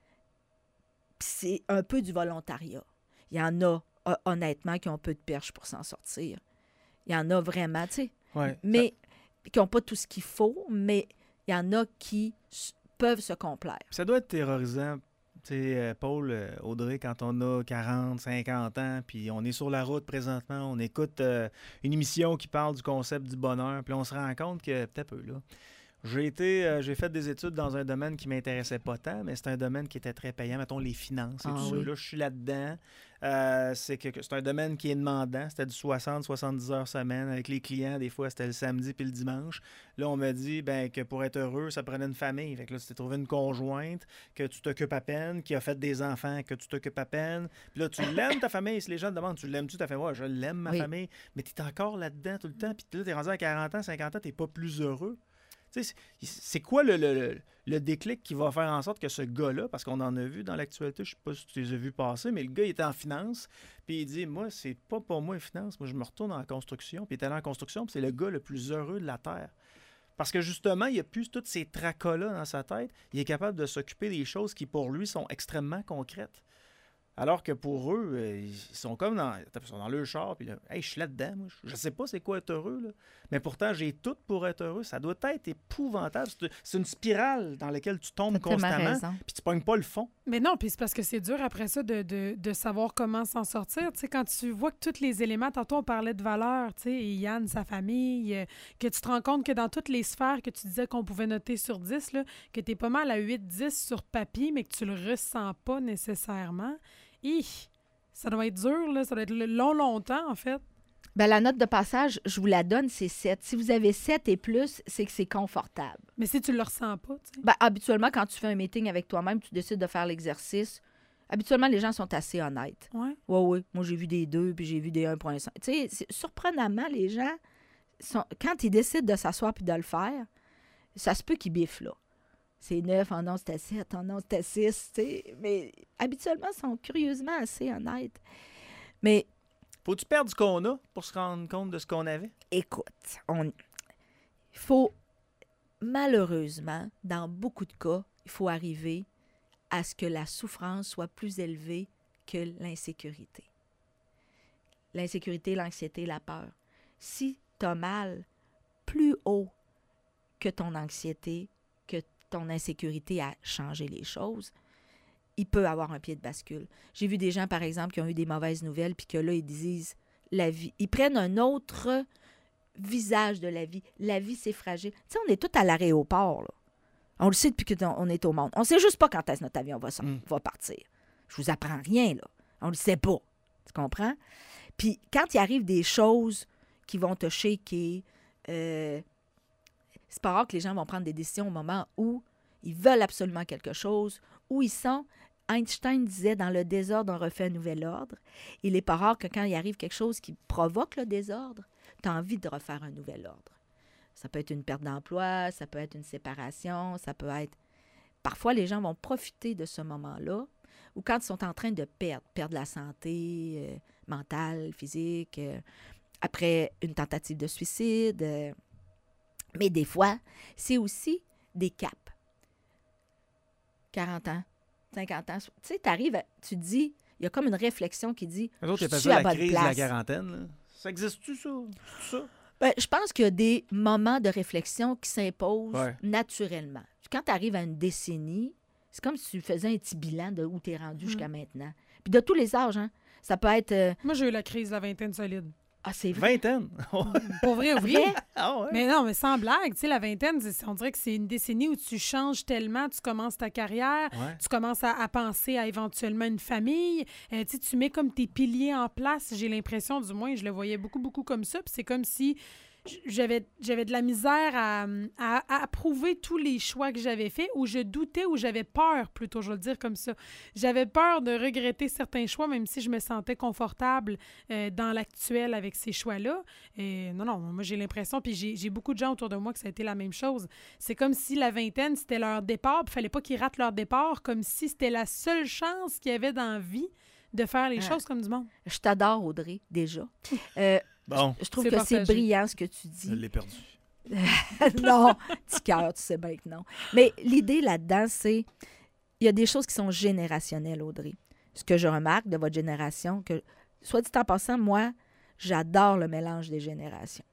Puis c'est un peu du volontariat. Il y en a, hon- honnêtement, qui ont peu de perche pour s'en sortir. Il y en a vraiment, tu sais, Ouais. mais qui n'ont pas tout ce qu'il faut, mais il y en a qui s- peuvent se complaire. Ça doit être terrorisant, tu sais, euh, Paul, euh, Audrey, quand on a quarante, cinquante ans, puis on est sur la route présentement, on écoute euh, une émission qui parle du concept du bonheur, puis on se rend compte que, peut-être peu, là, j'ai été, euh, j'ai fait des études dans un domaine qui m'intéressait pas tant, mais c'est un domaine qui était très payant, mettons les finances et Ah tout ça. oui. Là, je suis là-dedans. Euh, c'est que, que c'est un domaine qui est demandant. C'était du soixante à soixante-dix heures semaine. Avec les clients, des fois, c'était le samedi puis le dimanche. Là, on m'a dit ben, que pour être heureux, ça prenait une famille. Fait que là, tu t'es trouvé une conjointe, que tu t'occupes à peine, qui a fait des enfants, que tu t'occupes à peine. Puis là, tu l'aimes ta famille. Si les gens te demandent, tu l'aimes-tu? Tu as fait, ouais, je l'aime, ma Oui. famille. Mais tu es encore là-dedans tout le temps. Puis là, tu es rendu à quarante ans, cinquante ans, tu n'es pas plus heureux. Tu sais, c'est- c'est quoi le, le- le- le déclic qui va faire en sorte que ce gars-là, parce qu'on en a vu dans l'actualité, je ne sais pas si tu les as vus passer, mais le gars, il était en finance, puis il dit, moi, c'est pas pour moi, finance, moi, je me retourne en construction, puis il est allé en construction, puis c'est le gars le plus heureux de la Terre. Parce que justement, il n'y a plus tous ces tracas-là dans sa tête, il est capable de s'occuper des choses qui, pour lui, sont extrêmement concrètes. Alors que pour eux, euh, ils sont comme dans, ils sont dans leur char, puis là, hey, je suis là-dedans, moi. Je sais pas c'est quoi être heureux, là. Mais pourtant, j'ai tout pour être heureux. Ça doit être épouvantable. C'est- C'est une spirale dans laquelle tu tombes T'as tellement constamment, raison. puis tu pognes pas le fond. Mais non, puis c'est parce que c'est dur après ça de, de, de savoir comment s'en sortir. Tu sais, quand tu vois que tous les éléments, tantôt on parlait de valeurs, tu sais, et Yann, sa famille, euh, que tu te rends compte que dans toutes les sphères que tu disais qu'on pouvait noter sur dix, là, que tu es pas mal à huit dix sur papier, mais que tu le ressens pas nécessairement. Hi, ça doit être dur, là. Ça doit être long, longtemps, en fait. Ben, la note de passage, je vous la donne, c'est sept. Si vous avez sept et plus, c'est que c'est confortable. Mais si tu le ressens pas, tu sais. Ben, habituellement, quand tu fais un meeting avec toi-même, tu décides de faire l'exercice. Habituellement, les gens sont assez honnêtes. Ouais. Oui, oui. Moi, j'ai vu des deux, puis j'ai vu des un virgule cinq. Tu sais, c'est- surprenamment, les gens, sont, quand ils décident de s'asseoir puis de le faire, ça se peut qu'ils biffent, là. C'est neuf, en non, c'était sept, en non, c'était six, tu sais. Mais habituellement, ils sont curieusement assez honnêtes. Mais Faut-tu perdre ce qu'on a pour se rendre compte de ce qu'on avait? écoute, on... il faut, malheureusement, dans beaucoup de cas, il faut arriver à ce que la souffrance soit plus élevée que l'insécurité. L'insécurité, l'anxiété, la peur. Si tu as mal plus haut que ton anxiété, que ton insécurité à changer les choses, il peut avoir un pied de bascule. J'ai vu des gens, par exemple, qui ont eu des mauvaises nouvelles, puis que là, ils disent la vie. Ils prennent un autre visage de la vie. La vie, c'est fragile. Tu sais, on est tous à l'aéroport, là. On le sait depuis qu'on est au monde. On ne sait juste pas quand est-ce que notre avion va, sortir, Mm. va partir. Je vous apprends rien, là. On le sait pas. Tu comprends? Puis quand il arrive des choses qui vont te shaker, euh, c'est pas rare que les gens vont prendre des décisions au moment où ils veulent absolument quelque chose, où ils sont. Einstein disait, dans le désordre, on refait un nouvel ordre. Il n'est pas rare que quand il arrive quelque chose qui provoque le désordre, tu as envie de refaire un nouvel ordre. Ça peut être une perte d'emploi, ça peut être une séparation, ça peut être... Parfois, les gens vont profiter de ce moment-là, ou quand ils sont en train de perdre, perdre la santé euh, mentale, physique, euh, après une tentative de suicide. Euh, mais des fois, c'est aussi des caps. quarante ans, cinquante ans. Tu sais, tu arrives, tu te dis, il y a comme une réflexion qui dit, Les autres, je ils appellent suis ça à la bonne crise de la place. quarantaine. Là. Ça existe-tu, ça? C'est ça? Ben, je pense qu'il y a des moments de réflexion qui s'imposent Ouais. naturellement. Quand tu arrives à une décennie, c'est comme si tu faisais un petit bilan de où tu es rendu Mm. jusqu'à maintenant. Puis de tous les âges, hein. Ça peut être... euh, Moi, j'ai eu la crise de la vingtaine solide. ah, c'est vrai. Vingtaine. Pour vrai, oui. Vrai? Ah ouais? Mais non, mais sans blague, tu sais, la vingtaine, c'est- on dirait que c'est une décennie où tu changes tellement, tu commences ta carrière, Ouais. tu commences à, à penser à éventuellement une famille, euh, tu sais, tu mets comme tes piliers en place, j'ai l'impression, du moins, je le voyais beaucoup, beaucoup comme ça, puis c'est comme si j- j'avais, j'avais de la misère à, à, à approuver tous les choix que j'avais faits, ou je doutais, ou j'avais peur, plutôt, je vais le dire comme ça. J'avais peur de regretter certains choix, même si je me sentais confortable euh, dans l'actuel avec ces choix-là. Et non, non, moi, j'ai l'impression, puis j'ai, j'ai beaucoup de gens autour de moi que ça a été la même chose. C'est comme si la vingtaine, c'était leur départ, puis il fallait pas qu'ils ratent leur départ, comme si c'était la seule chance qu'ils avaient dans la vie de faire les Ah. choses comme du monde. Je t'adore, Audrey, déjà. Euh, Bon, je trouve C'est que c'est partagé. brillant ce que tu je dis. l'ai perdu. Non, petit cœur, tu sais bien que non. Mais l'idée là-dedans, c'est... Il y a des choses qui sont générationnelles, Audrey. Ce que je remarque de votre génération, que, soit dit en passant, moi, j'adore le mélange des générations.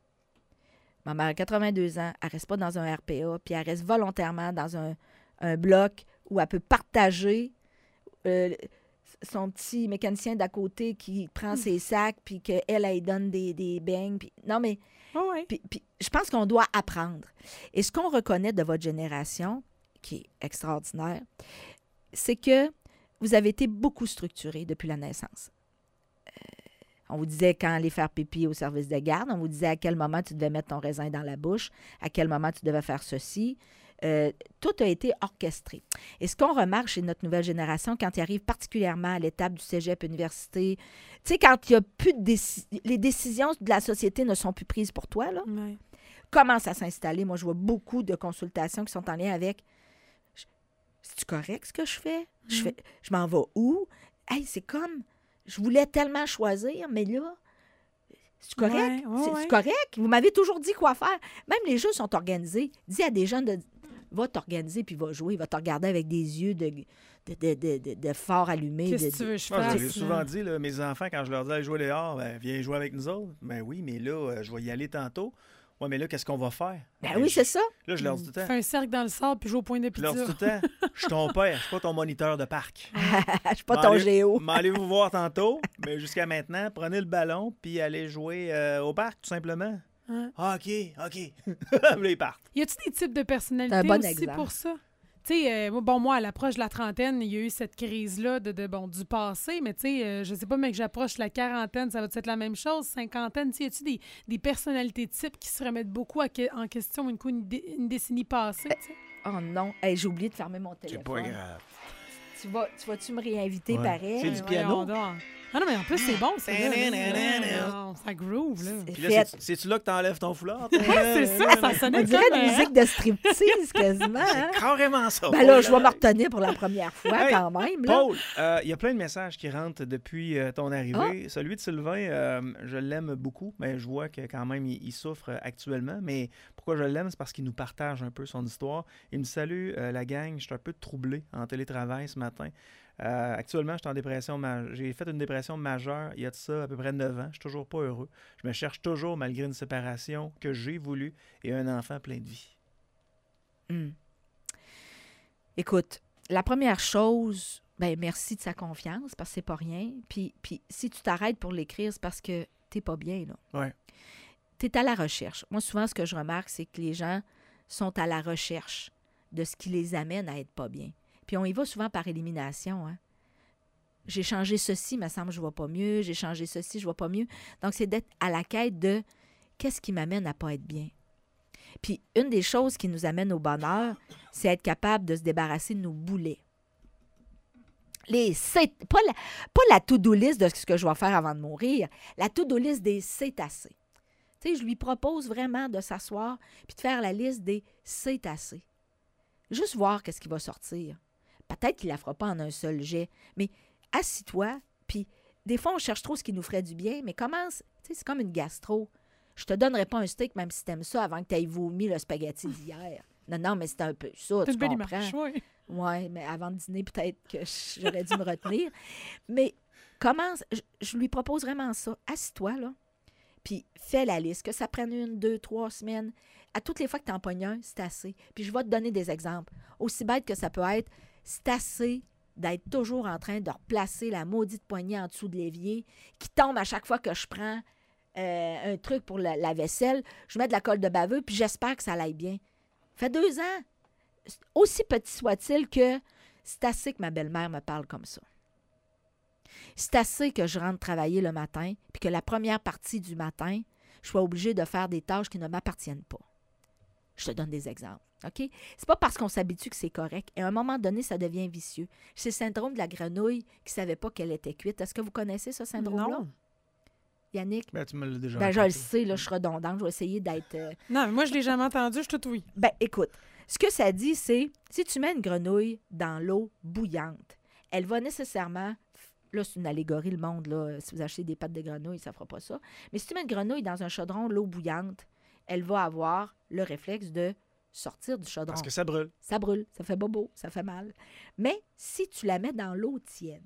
Ma mère a quatre-vingt-deux ans, elle ne reste pas dans un R P A, puis elle reste volontairement dans un, un bloc où elle peut partager euh, son petit mécanicien d'à côté qui prend ses sacs, puis qu'elle, elle, elle donne des, des beignes. Puis... Non, mais Oh, oui. puis, puis je pense qu'on doit apprendre. Et ce qu'on reconnaît de votre génération, qui est extraordinaire, c'est que vous avez été beaucoup structuré depuis la naissance. Euh, on vous disait quand aller faire pipi au service de garde, on vous disait à quel moment tu devais mettre ton raisin dans la bouche, à quel moment tu devais faire ceci. Euh, tout a été orchestré. Et ce qu'on remarque chez notre nouvelle génération, quand il arrive particulièrement à l'étape du cégep, université, tu sais, quand il y a plus de déci- les décisions de la société ne sont plus prises pour toi, là, Ouais. commence à s'installer. Moi, je vois beaucoup de consultations qui sont en lien avec je- c'est-tu correct ce que je fais? Je, Mhm. fais je m'en vais où? Hey, c'est comme je voulais tellement choisir, mais là, c'est correct? Ouais, ouais, c'est ouais. c'est correct? Vous m'avez toujours dit quoi faire. Même les jeux sont organisés. Dis à des jeunes de va t'organiser puis va jouer. Va te regarder avec des yeux de, de, de, de, de, de fort allumés. Qu'est-ce de- que tu veux que je Moi, fasse? je l'ai souvent là? dit, là, mes enfants, quand je leur dis, allez jouer dehors, ben, viens jouer avec nous autres. Ben oui, mais là, euh, je vais y aller tantôt. Ouais, mais là, qu'est-ce qu'on va faire? Ben Ben, oui, je- c'est ça. Là, je leur dis tout le temps. Fais un cercle dans le sable puis joue au point de Je leur dis pizza. tout le temps, je suis ton père, je suis pas ton moniteur de parc. Je suis pas M'en ton allez- géo. m'en allez vous voir tantôt, mais jusqu'à maintenant, prenez le ballon puis allez jouer euh, au parc, tout simplement. Hein? Ah, OK, OK. Là, ils partent. Y a-tu des types de personnalités C'est un bon aussi exemple. pour ça? tu sais, euh, bon, moi, à l'approche de la trentaine, il y a eu cette crise-là de, de, bon, du passé, mais tu sais, euh, je sais pas, mais que j'approche la quarantaine, ça va être la même chose? Cinquantaine, tu sais, y a-tu des, des personnalités types qui se remettent beaucoup à que- en question une, une, dé- une décennie passée, tu sais? Oh non, hey, j'ai oublié de fermer mon C'est téléphone. pas grave. Tu vas, tu vas-tu me réinviter Ouais. pareil? C'est du Ouais, piano. voyons donc. Ah non, mais en plus, c'est bon, ça. là, là. Non, ça groove, là. C'est Puis là, fait. c'est- c'est-tu là que t'enlèves ton foulard? C'est ça, ça On sonnait dirait comme... une euh, musique de striptease quasiment. Hein? C'est carrément ça. Ben là, Paul. je vais me retenir pour la première fois Hey, quand même. Là. Paul, euh, il y a plein de messages qui rentrent depuis euh, ton arrivée. Celui de Sylvain, euh, je l'aime beaucoup, mais je vois que quand même, il, il souffre actuellement. Mais pourquoi je l'aime, c'est parce qu'il nous partage un peu son histoire. Il me salue, euh, la gang. Je suis un peu troublé en télétravail ce matin. Euh, actuellement, je suis en dépression. ma- J'ai fait une dépression majeure il y a de ça à peu près neuf ans. Je suis toujours pas heureux. Je me cherche toujours malgré une séparation que j'ai voulu et un enfant plein de vie. Hmm. Écoute, la première chose, ben merci de sa confiance parce que c'est pas rien. Puis, puis si tu t'arrêtes pour l'écrire, c'est parce que t'es pas bien, là. Ouais. T'es à la recherche. Moi, souvent, ce que je remarque, c'est que les gens sont à la recherche de ce qui les amène à être pas bien. Puis on y va souvent par élimination, hein. J'ai changé ceci, mais semble que je ne vois pas mieux. J'ai changé ceci, je ne vois pas mieux. Donc, c'est d'être à la quête de qu'est-ce qui m'amène à pas être bien. Puis, une des choses qui nous amène au bonheur, c'est être capable de se débarrasser de nos boulets. Les c'est pas la, pas la to-do list de ce que je vais faire avant de mourir, la to-do list des cétacés. Tu sais, je lui propose vraiment de s'asseoir puis de faire la liste des cétacés. Juste voir qu'est-ce qui va sortir. Peut-être qu'il ne la fera pas en un seul jet, mais assis-toi, puis des fois, on cherche trop ce qui nous ferait du bien, mais commence, tu sais, c'est comme une gastro. Je te donnerai pas un steak, même si t'aimes ça, avant que tu aies vomi le spaghetti d'hier. Non, non, mais c'est un peu ça, C'est tu une belle comprends. image, oui. Oui, mais avant de dîner, peut-être que j'aurais dû me retenir. Mais commence, je, je lui propose vraiment ça. Assis-toi, là, puis fais la liste. Que ça prenne une, deux, trois semaines. À toutes les fois que tu en pognes un, c'est assez. Puis je vais te donner des exemples. Aussi bête que ça peut être, c'est assez d'être toujours en train de replacer la maudite poignée en dessous de l'évier qui tombe à chaque fois que je prends euh, un truc pour la, la vaisselle. Je mets de la colle de baveux, puis j'espère que ça aille bien. Ça fait deux ans. Aussi petit soit-il que c'est assez que ma belle-mère me parle comme ça. C'est assez que je rentre travailler le matin, puis que la première partie du matin, je sois obligée de faire des tâches qui ne m'appartiennent pas. Je te donne des exemples, OK? C'est pas parce qu'on s'habitue que c'est correct. Et à un moment donné, ça devient vicieux. C'est le syndrome de la grenouille qui ne savait pas qu'elle était cuite. Est-ce que vous connaissez ce syndrome-là? Non. Yannick? Ben, tu me l'as déjà Ben, je le raconté. sais, là, je suis redondante. Je vais essayer d'être... euh, Non, mais moi, je l'ai jamais entendu, je suis tout oui. Ben, écoute, ce que ça dit, c'est si tu mets une grenouille dans l'eau bouillante, elle va nécessairement. Là, c'est une allégorie, le monde, là. Si vous achetez des pâtes de grenouille, ça ne fera pas ça. Mais si tu mets une grenouille dans un chaudron, l'eau bouillante, elle va avoir le réflexe de sortir du chaudron. Parce que ça brûle. Ça brûle, ça fait bobo, ça fait mal. Mais si tu la mets dans l'eau tiède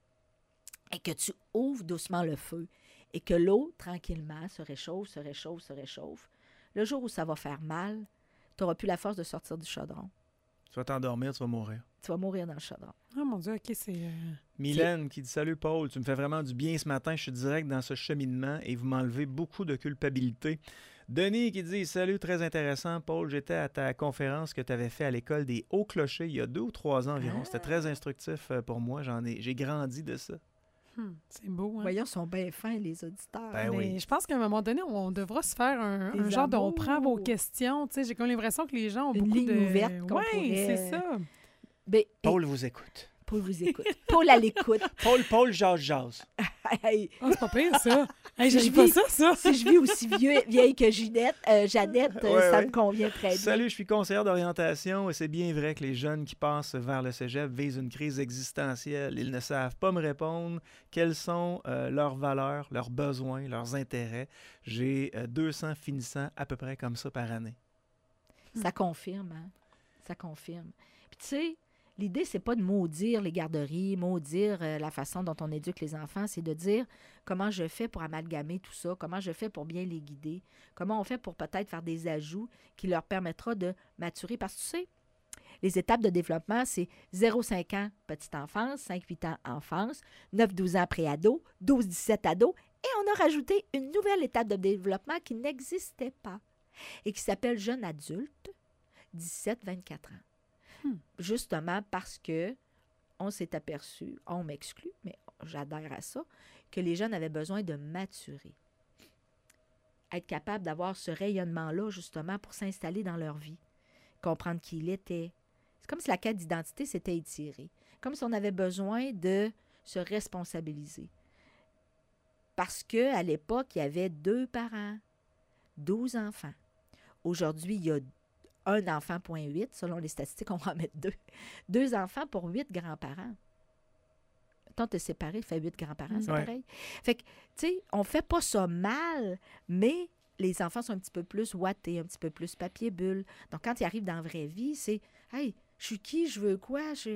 et que tu ouvres doucement le feu et que l'eau, tranquillement, se réchauffe, se réchauffe, se réchauffe, le jour où ça va faire mal, tu n'auras plus la force de sortir du chaudron. Tu vas t'endormir, tu vas mourir. Tu vas mourir dans le chaudron. Oh mon Dieu, OK, c'est... euh, Mylène qui dit « Salut Paul, tu me fais vraiment du bien ce matin. Je suis direct dans ce cheminement et vous m'enlevez beaucoup de culpabilité. » Denis qui dit « Salut, très intéressant. Paul, j'étais à ta conférence que tu avais fait à l'école des Hauts Clochers il y a deux ou trois ans environ. C'était très instructif euh, pour moi. J'en ai, j'ai grandi de ça. hmm, c'est beau, hein? Voyons, ils sont bien fins, les auditeurs. Ben Mais oui. je pense qu'à un moment donné, on devra se faire un, Des un genre de on amours. prend vos questions. Tu sais, j'ai comme l'impression que les gens ont Une beaucoup ligne de... ouverte qu'on Oui, pourrait- c'est ça. Ben, Paul vous écoute. Paul vous écoute. Paul à l'écoute. Paul, Paul, jase, jase. Hey, Oh, c'est pas pire, ça. Hey, Si j'ai je pas vis- ça, ça. si je vis aussi vieux, vieille que Ginette, euh, Jeannette, euh, Ouais, ça ouais. me convient très bien. Salut, je suis conseillère d'orientation et c'est bien vrai que les jeunes qui passent vers le cégep visent une crise existentielle. Ils ne savent pas me répondre quelles sont euh, leurs valeurs, leurs besoins, leurs intérêts. J'ai euh, deux cents finissants à peu près comme ça par année. Ça confirme, hein? Ça confirme. Puis tu sais, l'idée, c'est pas de maudire les garderies, maudire euh, la façon dont on éduque les enfants, c'est de dire comment je fais pour amalgamer tout ça, comment je fais pour bien les guider, comment on fait pour peut-être faire des ajouts qui leur permettra de maturer. Parce que tu sais, les étapes de développement, c'est zéro à cinq ans, petite enfance, cinq à huit ans, enfance, neuf à douze ans, pré-ado, douze à dix-sept, ado, et on a rajouté une nouvelle étape de développement qui n'existait pas et qui s'appelle jeune adulte, dix-sept à vingt-quatre ans. Hmm. Justement parce que on s'est aperçu, on m'exclut, mais j'adhère à ça, que les jeunes avaient besoin de maturer. Être capable d'avoir ce rayonnement-là, justement, pour s'installer dans leur vie. Comprendre qui il était. C'est comme si la quête d'identité s'était étirée. Comme si on avait besoin de se responsabiliser. Parce qu'à l'époque, il y avait deux parents, douze enfants. Aujourd'hui, il y a un enfant, point huit. Selon les statistiques, on va en mettre deux. Deux enfants pour huit grands-parents. Tant te séparer, fait huit grands-parents, c'est Ouais. pareil. Fait que, tu sais, on fait pas ça mal, mais les enfants sont un petit peu plus ouatés, un petit peu plus papier bulle. Donc, quand ils arrivent dans la vraie vie, c'est « Hey, je suis qui? Je veux quoi? » Je...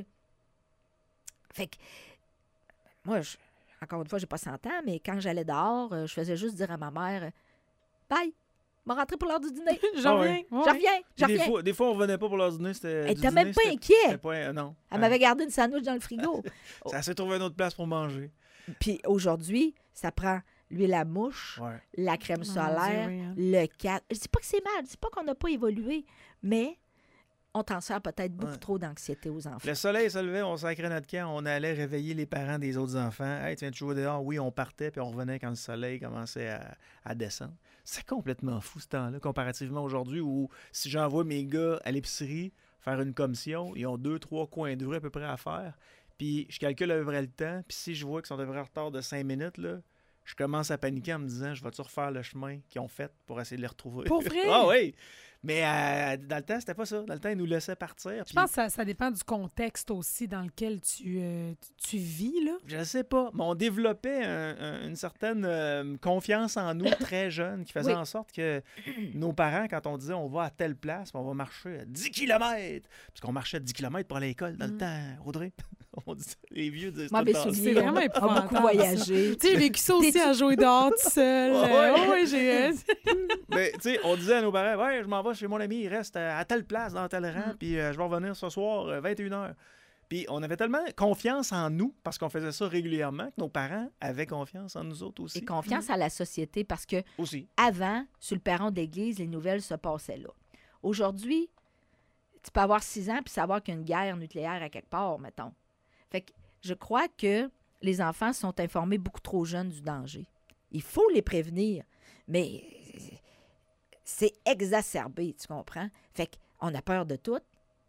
Fait que, moi, je- encore une fois, j'ai pas cent ans, mais quand j'allais dehors, euh, je faisais juste dire à ma mère « Bye! Je vais rentrer pour l'heure du dîner. J'en Ah ouais. reviens. Je Ouais. reviens, je Des reviens. fois, des fois, on revenait pas pour leur dîner. C'était Elle du était dîner, même pas c'était- inquiète. c'était pas un- non. Elle Ouais. m'avait gardé une sandwich dans le frigo. Ça s'est trouvé une autre place pour manger. Puis aujourd'hui, ça prend l'huile à mouche, Ouais. la crème Mon solaire, Dieu, oui, hein. le cadre. Je dis pas que c'est mal, je dis pas qu'on n'a pas évolué, mais on transfère peut-être beaucoup Ouais. trop d'anxiété aux enfants. Le soleil se levait, on sacrait notre camp, on allait réveiller les parents des autres enfants. Hey, tu viens de jouer dehors? Oui, on partait, puis on revenait quand le soleil commençait à, à descendre. C'est complètement fou ce temps-là, comparativement aujourd'hui, où si j'envoie mes gars à l'épicerie faire une commission, ils ont deux, trois coins de rue à peu près à faire. Puis je calcule à peu près le temps, puis si je vois qu'ils sont de vrai en retard de cinq minutes, là, je commence à paniquer en me disant, je vais-tu refaire le chemin qu'ils ont fait pour essayer de les retrouver? Pour vrai? Ah oui! Mais euh, dans le temps, c'était pas ça. Dans le temps, ils nous laissaient partir. Je pense que ça, ça dépend du contexte aussi dans lequel tu, euh, tu, tu vis, là. Je ne sais pas, mais on développait un- un- une certaine euh, confiance en nous très jeune qui faisait Oui. en sorte que nos parents, quand on disait on va à telle place, puis on va marcher à dix kilomètres, parce qu'on marchait dix kilomètres pour aller à l'école dans le Mm. temps, Audrey. On dit, les vieux disent Moi, tout mes le temps ça. C'est souvenirs, vraiment on a épouvantable, beaucoup ça. voyagé. Tu sais, j'ai vécu ça aussi T'es-tu- à jouer dehors tout seul. Ouais, Euh, ouais. ouais, j'ai... euh, Mais tu sais, on disait à nos parents, ouais, je m'en vais chez mon ami, il reste à, à telle place dans tel rang, Mm. puis euh, je vais revenir ce soir, euh, vingt et une heures. Puis on avait tellement confiance en nous, parce qu'on faisait ça régulièrement, que nos parents avaient confiance en nous autres aussi. Et confiance à la société parce que Aussi. avant, sur le perron d'église, les nouvelles se passaient là. Aujourd'hui, tu peux avoir six ans puis savoir qu'il y a une guerre nucléaire à quelque part, mettons. Fait que je crois que les enfants sont informés beaucoup trop jeunes du danger. Il faut les prévenir, mais c'est exacerbé, tu comprends? Fait qu'on a peur de tout.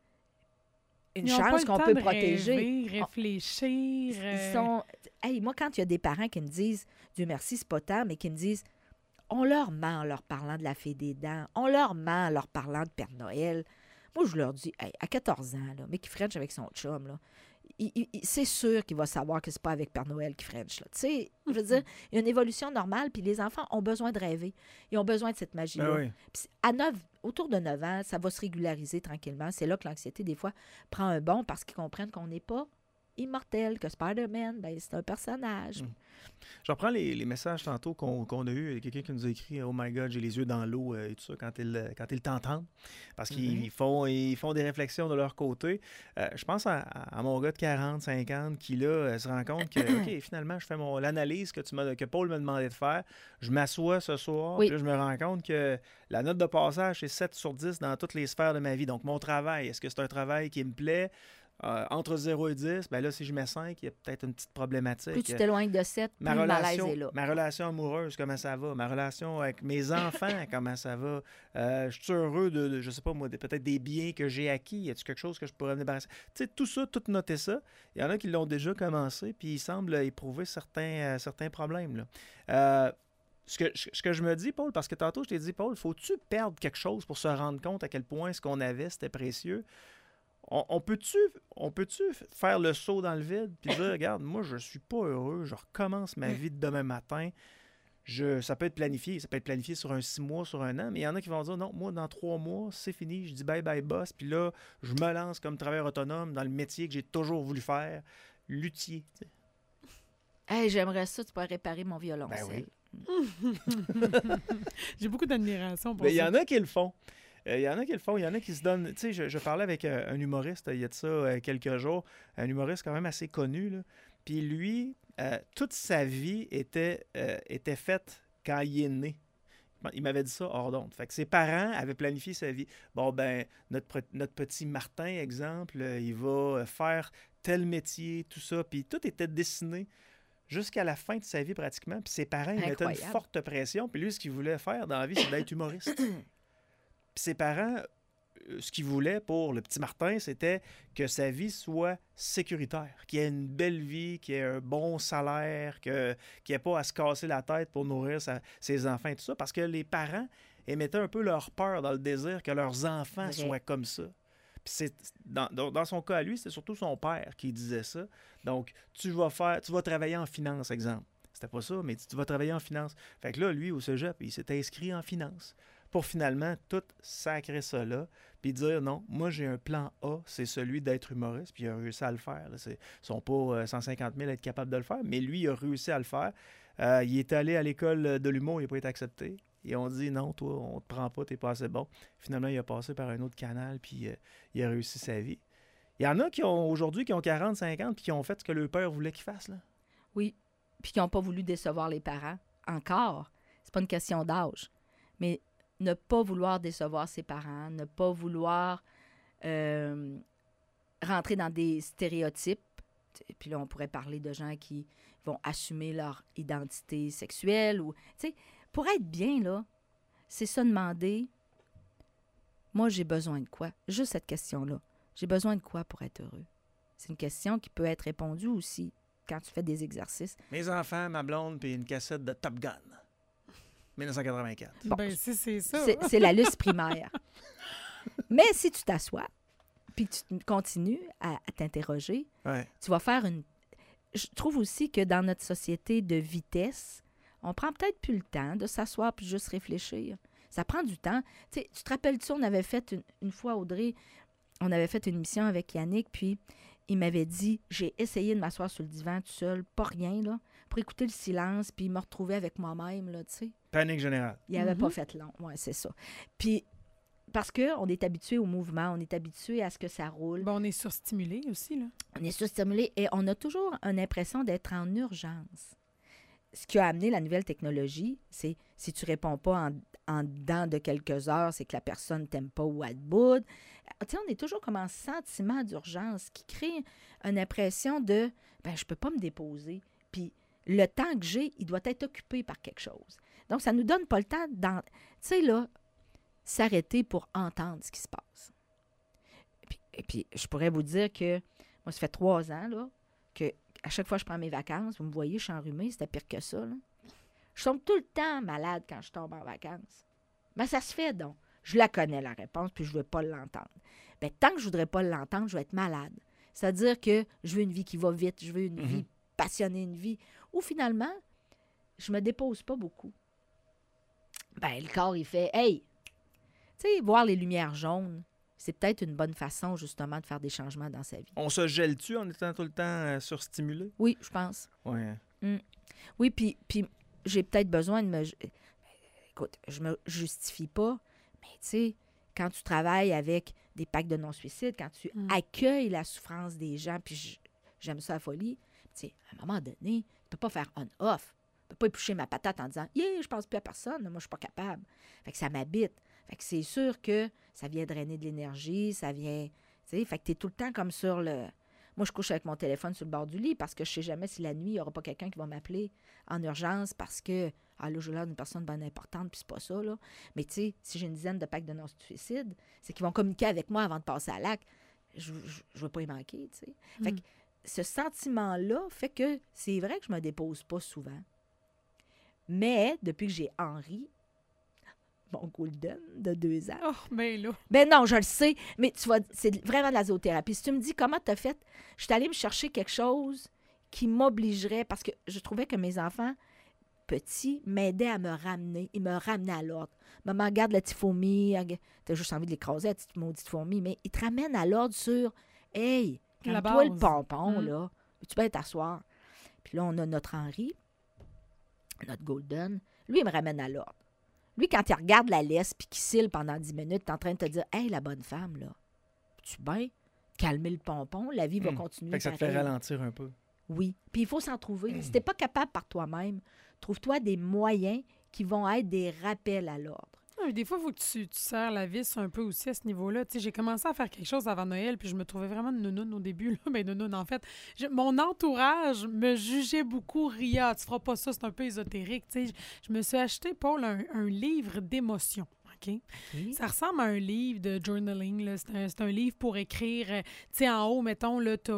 Une Ils ont pas chance le qu'on temps peut de protéger. rêver, réfléchir. Ils euh, sont... Hey, moi, quand il y a des parents qui me disent, Dieu merci, c'est pas tant, mais qui me disent, on leur ment en leur parlant de la fée des dents, on leur ment en leur parlant de Père Noël. Moi, je leur dis, hey, à quatorze ans, là, mais qui French avec son chum, là, il- il- il- c'est sûr qu'il va savoir que c'est pas avec Père Noël qui French. Là. Tu sais, je veux dire, il y a une évolution normale, puis les enfants ont besoin de rêver. Ils ont besoin de cette magie-là. Ben oui. Puis à neuf, autour de neuf ans, ça va se régulariser tranquillement. C'est là que l'anxiété, des fois, prend un bond parce qu'ils comprennent qu'on n'est pas immortel, que Spider-Man, ben, c'est un personnage. Mm. Je reprends les, les messages tantôt qu'on qu'on a eus. Il y a quelqu'un qui nous a écrit « Oh my God, j'ai les yeux dans l'eau euh, et tout ça » quand ils, quand ils t'entendent. Parce qu'ils Mhm. font, ils font des réflexions de leur côté. Euh, je pense à, à mon gars de quarante, cinquante qui, là, euh, se rend compte que, OK, finalement, je fais mon l'analyse que, tu m'as- que Paul m'a demandé de faire. Je m'assois ce soir, Oui. puis là, je me rends compte que la note de passage, c'est sept sur dix dans toutes les sphères de ma vie. Donc, mon travail, est-ce que c'est un travail qui me plaît? Euh, entre zéro et dix, ben là, si je mets cinq, il y a peut-être une petite problématique. Plus tu t'éloignes de sept, plus Ma le malaise relation, est là. ma relation amoureuse, comment ça va? Ma relation avec mes enfants, comment ça va? Euh, je suis heureux de, de, je sais pas moi, de- peut-être des biens que j'ai acquis. Y a-t-il quelque chose que je pourrais me débarrasser? Tu sais, tout ça, tout noter ça. Il y en a qui l'ont déjà commencé, puis ils semblent éprouver certains, euh, certains problèmes. Là. Euh, ce que, ce que je me dis, Paul, parce que tantôt, je t'ai dit, Paul, faut-tu perdre quelque chose pour se rendre compte à quel point ce qu'on avait, c'était précieux? On, on peut-tu on peut-tu faire le saut dans le vide puis dire, regarde, moi, je suis pas heureux, je recommence ma vie de demain matin. Je, ça peut être planifié, ça peut être planifié sur un six mois, sur un an, mais il y en a qui vont dire, non, moi, dans trois mois, c'est fini, je dis bye-bye boss, puis là, je me lance comme travailleur autonome dans le métier que j'ai toujours voulu faire, luthier. tu sais. Hey, j'aimerais ça, tu pourrais réparer mon violoncelle. Ben J'ai beaucoup d'admiration pour Mais il y ça. en a qui le font. Euh, Il y en a qui le font, il y en a qui se donnent. Tu sais, je, je parlais avec euh, un humoriste euh, il y a de ça euh, quelques jours, un humoriste quand même assez connu, là. Puis lui, euh, toute sa vie était, euh, était faite quand il est né. il m'avait dit ça hors d'onde. Fait que ses parents avaient planifié sa vie. Bon, ben, notre, notre petit Martin, exemple, il va faire tel métier, tout ça. Puis tout était dessiné jusqu'à la fin de sa vie pratiquement. Puis ses parents, ils mettaient une forte pression. Puis lui, ce qu'il voulait faire dans la vie, c'est d'être humoriste. Puis ses parents, ce qu'ils voulaient pour le petit Martin, c'était que sa vie soit sécuritaire, qu'il ait une belle vie, qu'il ait un bon salaire, que, qu'il n'ait pas à se casser la tête pour nourrir sa, ses enfants et tout ça. Parce que les parents émettaient un peu leur peur dans le désir que leurs enfants okay. soient comme ça. Puis c'est, dans, dans son cas à lui, c'est surtout son père qui disait ça. Donc, tu vas faire, tu vas travailler en finance, exemple. C'était pas ça, mais tu, tu vas travailler en finance. Fait que là, lui, au cégep, il s'est inscrit en finance pour finalement tout sacrer ça là, puis dire non, moi j'ai un plan A, c'est celui d'être humoriste, puis il a réussi à le faire. Là. C'est, ils sont pas euh, cent cinquante mille à être capable de le faire, mais lui, il a réussi à le faire. Euh, il est allé à l'école de l'humour, il n'a pas été accepté. Ils ont dit non, toi, on te prend pas, t'es pas assez bon. Finalement, il a passé par un autre canal, puis euh, il a réussi sa vie. Il y en a qui ont aujourd'hui qui ont quarante, cinquante, puis qui ont fait ce que leur père voulait qu'ils fassent. Là. Oui, puis qui n'ont pas voulu décevoir les parents. Encore, c'est pas une question d'âge, mais ne pas vouloir décevoir ses parents, ne pas vouloir euh, rentrer dans des stéréotypes. Et puis là, on pourrait parler de gens qui vont assumer leur identité sexuelle. Ou, tu sais, pour être bien, là, c'est ça demander, moi, j'ai besoin de quoi? Juste cette question-là. J'ai besoin de quoi pour être heureux? C'est une question qui peut être répondue aussi quand tu fais des exercices. Mes enfants, ma blonde, puis une cassette de Top Gun. dix-neuf cent quatre-vingt-quatre. Bon, ben, si c'est ça. C'est, c'est la liste primaire. Mais si tu t'assois puis que tu continues à, à t'interroger, ouais. tu vas faire une... Je trouve aussi que dans notre société de vitesse, on prend peut-être plus le temps de s'asseoir puis juste réfléchir. Ça prend du temps. Tu sais, tu te rappelles-tu, on avait fait une, une fois, Audrey, on avait fait une mission avec Yannick, puis il m'avait dit, j'ai essayé de m'asseoir sur le divan tout seul, pas rien, là, pour écouter le silence, puis me retrouver avec moi-même, là, tu sais. Panique générale. Il n'avait Mm-hmm. pas fait long, oui, c'est ça. Puis, parce qu'on est habitué au mouvement, on est habitué à ce que ça roule. Bon, on est surstimulé aussi, là. On est surstimulé et on a toujours une impression d'être en urgence. Ce qui a amené la nouvelle technologie, c'est si tu ne réponds pas en, en dedans de quelques heures, c'est que la personne ne t'aime pas ou elle te boude. Tu sais, on est toujours comme en sentiment d'urgence qui crée une impression de ben je peux pas me déposer. Puis le temps que j'ai, il doit être occupé par quelque chose. Donc, ça ne nous donne pas le temps, tu sais, là, s'arrêter pour entendre ce qui se passe. Et puis, et puis, je pourrais vous dire que moi, ça fait trois ans, là, que à chaque fois que je prends mes vacances, vous me voyez, je suis enrhumée, c'était pire que ça, là. Je tombe tout le temps malade quand je tombe en vacances. Mais ça se fait, donc. Je la connais, la réponse, puis je ne veux pas l'entendre. Bien, tant que je ne voudrais pas l'entendre, je vais être malade. C'est-à-dire que je veux une vie qui va vite, je veux une mm-hmm. vie passionnée, une vie où, finalement, je ne me dépose pas beaucoup. Bien, le corps, il fait « Hey! » Tu sais, voir les lumières jaunes, c'est peut-être une bonne façon, justement, de faire des changements dans sa vie. On se gèle-tu en étant tout le temps euh, surstimulé? Oui, je pense. Oui. Mm. Oui, puis, puis j'ai peut-être besoin de me... Écoute, je me justifie pas, mais tu sais, quand tu travailles avec des packs de non-suicide, quand tu mm. accueilles la souffrance des gens, puis j'aime ça à folie, tu sais, à un moment donné, tu peux pas faire on-off. Je peux pas éplucher ma patate en disant « Yeah, je pense plus à personne, moi, je suis pas capable. » Fait que ça m'habite. Fait que c'est sûr que ça vient drainer de l'énergie, ça vient... Tu sais, fait que t'es tout le temps comme sur le... Moi, je couche avec mon téléphone sur le bord du lit parce que je sais jamais si la nuit, il n'y aura pas quelqu'un qui va m'appeler en urgence parce que, ah là, j'ai l'air d'une personne bien importante, puis c'est pas ça, là. Mais tu sais, si j'ai une dizaine de packs de non-suicide, c'est qu'ils vont communiquer avec moi avant de passer à l'acte. Je ne veux pas y manquer, tu sais. Fait que ce sentiment-là fait que c'est vrai que je me dépose pas souvent. Mais, depuis que j'ai Henri, mon golden de deux ans. Oh, ben là. Ben non, je le sais, mais tu vois, c'est vraiment de la zoothérapie. Si tu me dis comment tu as fait, je suis allée me chercher quelque chose qui m'obligerait, parce que je trouvais que mes enfants petits m'aidaient à me ramener. Ils me ramenaient à l'ordre. Maman, regarde la petite fourmi, t'as juste envie de l'écraser, la petite maudite fourmi, mais ils te ramènent à l'ordre sur « Hey, calme-toi le pompon, mm. là. Tu peux t'asseoir. » Puis là, on a notre Henri, notre golden. Lui, il me ramène à l'ordre. Lui, quand il regarde la laisse puis qu'il cille pendant dix minutes, t'es en train de te dire « Hey, la bonne femme, là, tu bien calmer le pompon, la vie mmh. va continuer. » Fait que ça te fait ralentir un peu. Oui. Puis il faut s'en trouver. Mmh. Si t'es pas capable par toi-même, trouve-toi des moyens qui vont être des rappels à l'ordre. Ah, des fois, il faut que tu, tu serres la vis un peu aussi à ce niveau-là. Tu sais, j'ai commencé à faire quelque chose avant Noël, puis je me trouvais vraiment de nounoune au début. Là. Ben, nounoune, en fait. Je- mon entourage me jugeait beaucoup. Ria, tu feras pas ça, c'est un peu ésotérique. Tu sais, je, je me suis acheté, Paul, un, un livre d'émotions. OK? Oui. Ça ressemble à un livre de journaling. Là. C'est, un, c'est un livre pour écrire. euh, Tu sais, en haut, mettons, là, tu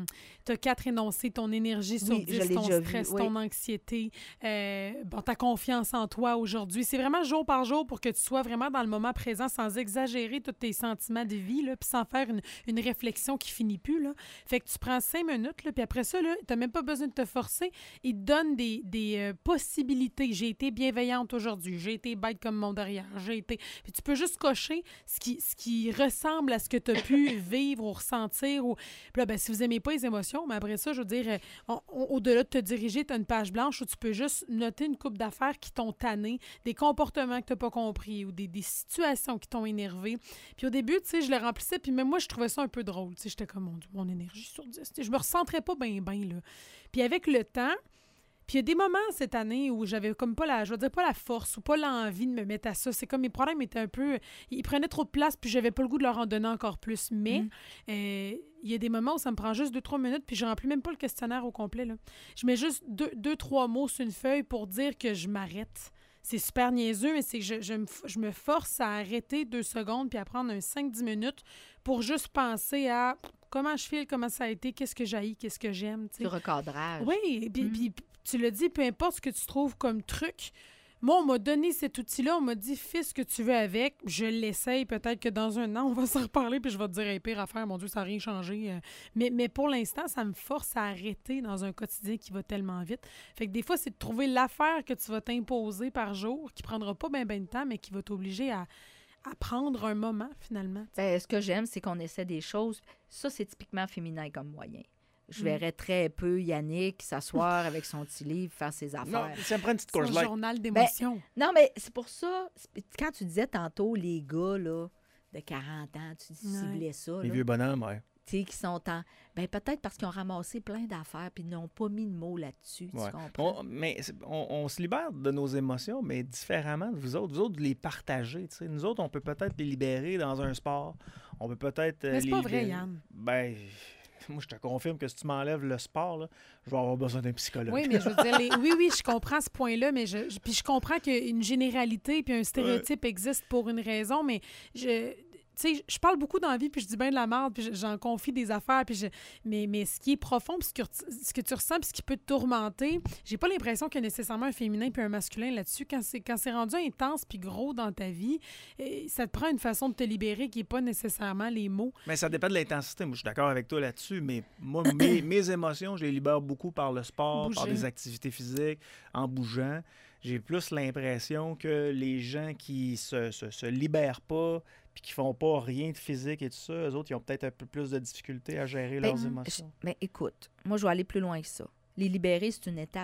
as quatre énoncés, ton énergie sur Oui, je dix, l'ai ton déjà vu, stress, oui. ton anxiété, euh, bon, ta confiance en toi aujourd'hui. C'est vraiment jour par jour pour que tu sois vraiment dans le moment présent sans exagérer tous tes sentiments de vie, là, puis sans faire une, une réflexion qui finit plus. Là. Fait que tu prends cinq minutes, là, puis après ça, tu n'as même pas besoin de te forcer. Il te donne des, des euh, possibilités. J'ai été bienveillante aujourd'hui. J'ai été bête comme mon derrière. J'ai été... Puis tu peux juste cocher ce qui, ce qui ressemble à ce que tu as pu vivre ou ressentir. Ou... Puis là, ben, si vous n'aimez pas les émotions, mais après ça, je veux dire, euh, on- on- au-delà de te diriger, tu as une page blanche où tu peux juste noter une couple d'affaires qui t'ont tanné, des comportements que tu n'as pas compris ou des, des situations qui t'ont énervé. Puis au début, tu sais, je le remplissais, puis même moi, je trouvais ça un peu drôle. Tu sais, j'étais comme, mon Dieu, mon énergie sur dix. Tu sais, je me recentrais pas bien, bien, là. Puis avec le temps, puis il y a des moments cette année où j'avais comme pas la, je veux dire pas la force ou pas l'envie de me mettre à ça. C'est comme mes problèmes étaient un peu, ils prenaient trop de place puis j'avais pas le goût de leur en donner encore plus. Mais Mm. euh, il y a des moments où ça me prend juste deux, trois minutes puis je remplis même pas le questionnaire au complet, là. Je mets juste deux, deux, trois mots sur une feuille pour dire que je m'arrête. C'est super niaiseux, mais c'est que je, je, me, f- je me force à arrêter deux secondes puis à prendre un cinq dix minutes pour juste penser à comment je file, comment ça a été, qu'est-ce que j'haïs, qu'est-ce que j'aime. tu sais. Du recadrage. Oui, puis, Mm. puis tu le dis, peu importe ce que tu trouves comme truc. Moi, on m'a donné cet outil-là, on m'a dit, fais ce que tu veux avec. Je l'essaye, peut-être que dans un an, on va s'en reparler, puis je vais te dire, hey, pire affaire, mon Dieu, ça n'a rien changé. Euh, Mais, mais pour l'instant, ça me force à arrêter dans un quotidien qui va tellement vite. Fait que des fois, c'est de trouver l'affaire que tu vas t'imposer par jour, qui prendra pas bien ben de temps, mais qui va t'obliger à, à prendre un moment, finalement. Ben, ce que j'aime, c'est qu'on essaie des choses. Ça, c'est typiquement féminin comme moyen. Je Mm. verrais très peu Yannick s'asseoir avec son petit livre, faire ses Non, affaires. ça me prend une petite Son course light. journal d'émotions. Non, mais c'est pour ça, c'est- quand tu disais tantôt les gars là, de quarante ans, tu ciblais ça, Les là, vieux bonhommes, ouais. tu sais, qui sont en... Ben peut-être parce qu'ils ont ramassé plein d'affaires puis ils n'ont pas mis de mots là-dessus, Ouais. tu comprends? On, mais c'est- on, on se libère de nos émotions, mais différemment de vous autres. Vous autres, vous les partagez. tu sais. Nous autres, on peut peut-être les libérer dans un sport. On peut peut-être. euh, Mais c'est les pas vrai, libérer- Yann. Ben, moi, je te confirme que si tu m'enlèves le sport, là, je vais avoir besoin d'un psychologue. Oui, mais je veux dire, les- oui, oui, je comprends ce point-là, mais je, je- puis je comprends qu'une généralité puis un stéréotype existe pour une raison, mais je... Tu sais, je parle beaucoup dans la vie, puis je dis bien de la merde, puis j'en confie des affaires, puis je... mais, mais ce qui est profond, puis ce que, ce que tu ressens, puis ce qui peut te tourmenter, j'ai pas l'impression qu'il y a nécessairement un féminin puis un masculin là-dessus. Quand c'est, quand c'est rendu intense puis gros dans ta vie, eh, ça te prend une façon de te libérer qui est pas nécessairement les mots. Mais ça dépend de l'intensité. Moi, je suis d'accord avec toi là-dessus, mais moi, mes, mes émotions, je les libère beaucoup par le sport, par Bouger. des activités physiques, en bougeant. J'ai plus l'impression que les gens qui se, se, se libèrent pas puis qui font pas rien de physique et tout ça, eux autres, ils ont peut-être un peu plus de difficultés à gérer Ben, leurs émotions. je- ben, écoute, moi, je vais aller plus loin que ça. Les libérer, c'est une étape,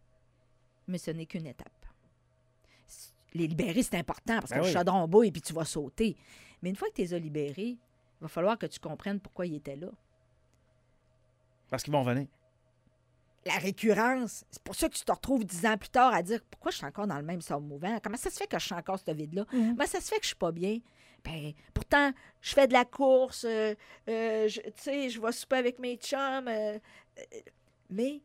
mais ce n'est qu'une étape. C- Les libérer, c'est important parce que Ben le oui. chaudron bat et puis tu vas sauter. Mais une fois que tu les as libérés, il va falloir que tu comprennes pourquoi ils étaient là. Parce qu'ils vont venir. La récurrence, c'est pour ça que tu te retrouves dix ans plus tard à dire pourquoi je suis encore dans le même somme mouvant? Comment ça se fait que je suis encore ce vide-là? Comment ça se fait que je suis pas bien? Ben, pourtant, je fais de la course, euh, euh, je- tu sais, je vais souper avec mes chums, euh, euh, mais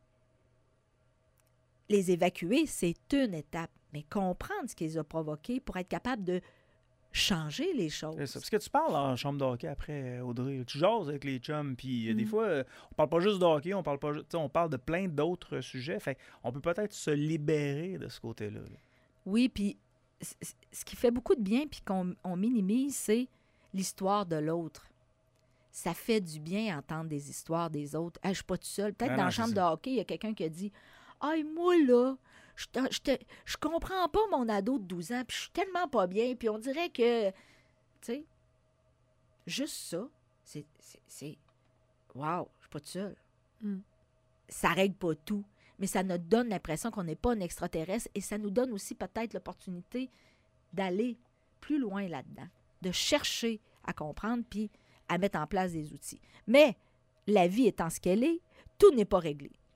les évacuer, c'est une étape. Mais comprendre ce qui les a provoqués pour être capable de changer les choses. C'est ça. Parce que tu parles en chambre de hockey après, Audrey. Tu jases avec les chums, puis euh, des Mm. fois, euh, on parle pas juste de hockey, on parle pas ju- tu sais, on parle de plein d'autres sujets. Fait on peut peut-être se libérer de ce côté-là. là. Oui, puis c- c- ce qui fait beaucoup de bien puis qu'on on minimise, c'est l'histoire de l'autre. Ça fait du bien entendre des histoires des autres. Ah, je suis pas tout seul. Peut-être Ah dans non, la c'est chambre de ça. hockey, il y a quelqu'un qui a dit « Ah, moi, là, je, te- je, te- je comprends pas mon ado de douze ans, puis je suis tellement pas bien, puis on dirait que... » Tu sais, juste ça, c'est... c'est- c'est- Wow, je suis pas tout seul. Mm. Ça règle pas tout, mais ça nous donne l'impression qu'on n'est pas un extraterrestre et ça nous donne aussi peut-être l'opportunité d'aller plus loin là-dedans, de chercher à comprendre puis à mettre en place des outils. Mais la vie étant ce qu'elle est, tout n'est pas réglé.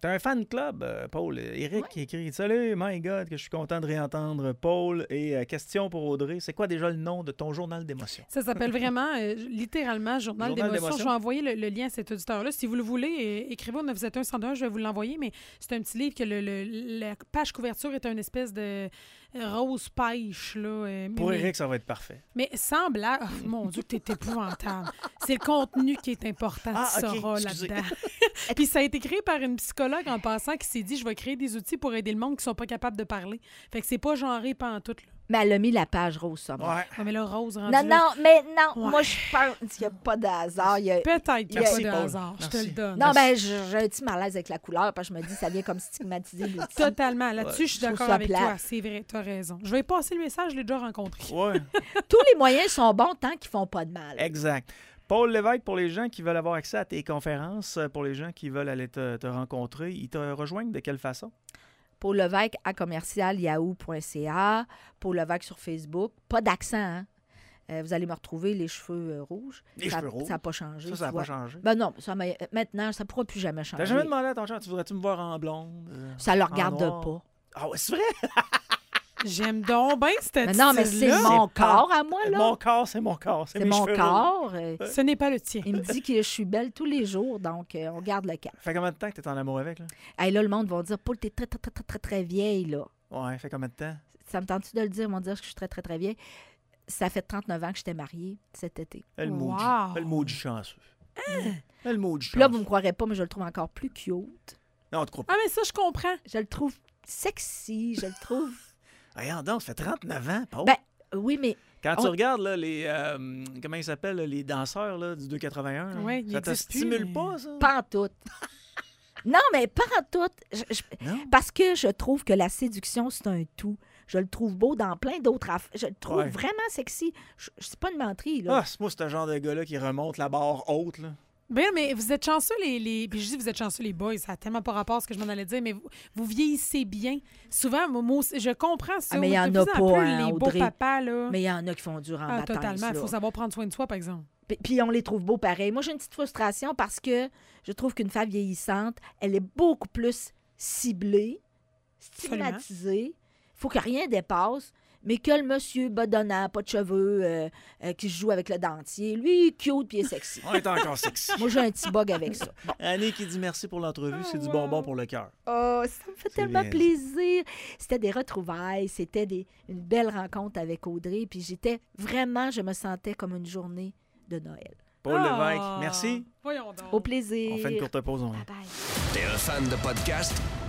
T'as un fan club, euh, Paul. Éric Ouais. qui écrit « Salut, my God, que je suis content de réentendre Paul. Et euh, question pour Audrey, c'est quoi déjà le nom de ton journal d'émotion? » Ça s'appelle vraiment, euh, littéralement, Journal, Journal d'émotion. d'émotion. Je vais envoyer le, le lien à cet auditeur-là. Si vous le voulez, euh, écrivez au neuf sept un, un zéro un, je vais vous l'envoyer. Mais c'est un petit livre que le, le- la page couverture est une espèce de rose pêche. Là, euh, Pour mais, Éric, ça va être parfait. mais sans blague, oh, mon Dieu, que t'es épouvantable. C'est le contenu qui est important, Ah, tu ok, sauras excusez. là-dedans. Puis ça a été créé par une psychologue en passant qui s'est dit, je vais créer des outils pour aider le monde qui sont pas capables de parler. Fait que c'est pas genré pantoute, là. Mais elle a mis la page rose, ça. moi. Ouais. Ouais, mais là, Rose, rendu Non, là, non, mais non, Ouais. moi, je pense qu'il n'y a pas de hasard. Il y a- peut-être qu'il n'y a Merci, pas de Paul. hasard. Je te Merci. le donne. Non, ben, je- j'ai un petit malaise avec la couleur, parce que je me dis, ça vient comme stigmatiser l'outil. Totalement. Là-dessus, Ouais. je suis Je trouve d'accord ça avec plate. toi. C'est vrai, tu as raison. Je vais passer le message, je l'ai déjà rencontré. Ouais, Tous les moyens sont bons tant qu'ils font pas de mal. exact. Paul Lévesque, pour les gens qui veulent avoir accès à tes conférences, euh, pour les gens qui veulent aller te, te rencontrer, ils te rejoignent de quelle façon? Paul Lévesque à commercial yahoo point c a, Paul Lévesque sur Facebook. Pas d'accent, hein? Euh, vous allez me retrouver les cheveux euh, rouges. Les ça, cheveux rouges? Ça n'a pas changé. Ça, ça n'a tu pas vois. changé. Ben non, ça m'a- maintenant, ça ne pourra plus jamais changer. T'as jamais demandé à ton chat, tu voudrais-tu me voir en blonde? euh, Ça ne le en regarde noir? pas. Ah ouais, c'est vrai? J'aime donc bien cette Mais non, mais c'est style-là. mon C'est pas- corps à moi, là. Mon corps, c'est mon corps. C'est C'est mes mon cheveux rouges. corps. euh, Ce n'est pas le tien. il me dit que je suis belle tous les jours, donc euh, on garde le cap. Fait combien de temps que t'es en amour avec, là? Hey, là, le monde va dire, Paul, t'es très, très, très, très, très, très vieille, là. Ouais, fait combien de temps? Ça me tente-tu de le dire? Ils vont dire que je suis très, très, très vieille. Ça fait trente-neuf ans que j'étais mariée cet été. Le mot du, Wow. le mot du chanceux. Le mot du Puis là, chanceux. vous me croirez pas, mais je le trouve encore plus cute. Non, on te croit pas. Ah, mais ça, je comprends. Je le trouve sexy, je le trouve... Regarde donc, ça fait trente-neuf ans, Paul. Ben, oui, mais Quand on- tu regardes là, les... euh, comment ils s'appellent, là, les danseurs là, du deux quatre-vingt-un, là, Ouais, ils ça te existent plus, stimule mais- pas, ça? pas en tout. Non, mais pas en tout. Je- je- Non? Parce que je trouve que la séduction, c'est un tout. Je le trouve beau dans plein d'autres affaires. Je le trouve Ouais. vraiment sexy. Je, je- c'est pas une menterie, là. Ah, c'est moi, c'est un genre de gars-là qui remonte la barre haute, là. Ben, mais vous êtes chanceux, les, les... Puis je dis vous êtes chanceux, les boys. Ça n'a tellement pas rapport à ce que je m'en allais dire, mais vous, vous vieillissez bien. Souvent, moi, moi aussi, je comprends ça. Ah, mais il y De en plus a en pas, plus, hein, les beaux Audrey. papas, là. Mais il y en a qui font dur en Ah, bataille, totalement. Il là. faut savoir prendre soin de soi, par exemple. Puis, puis on les trouve beaux pareil. Moi, j'ai une petite frustration parce que je trouve qu'une femme vieillissante, elle est beaucoup plus ciblée, stigmatisée. Il faut que rien dépasse. Mais que le monsieur bedonnant, pas de cheveux, euh, euh, qui joue avec le dentier, lui, cute puis il est sexy. On est encore sexy. Moi, j'ai un petit bug avec ça. Bon. Annie qui dit merci pour l'entrevue, c'est du wow. bonbon pour le cœur. Oh, ça me fait C'est tellement bien. plaisir. C'était des retrouvailles, c'était des, une belle rencontre avec Audrey. Puis j'étais vraiment, je me sentais comme une journée de Noël. Paul Ah! Lévesque, merci. Voyons donc. Au plaisir. On fait une courte pause. On... Bye bye. T'es un fan de podcast?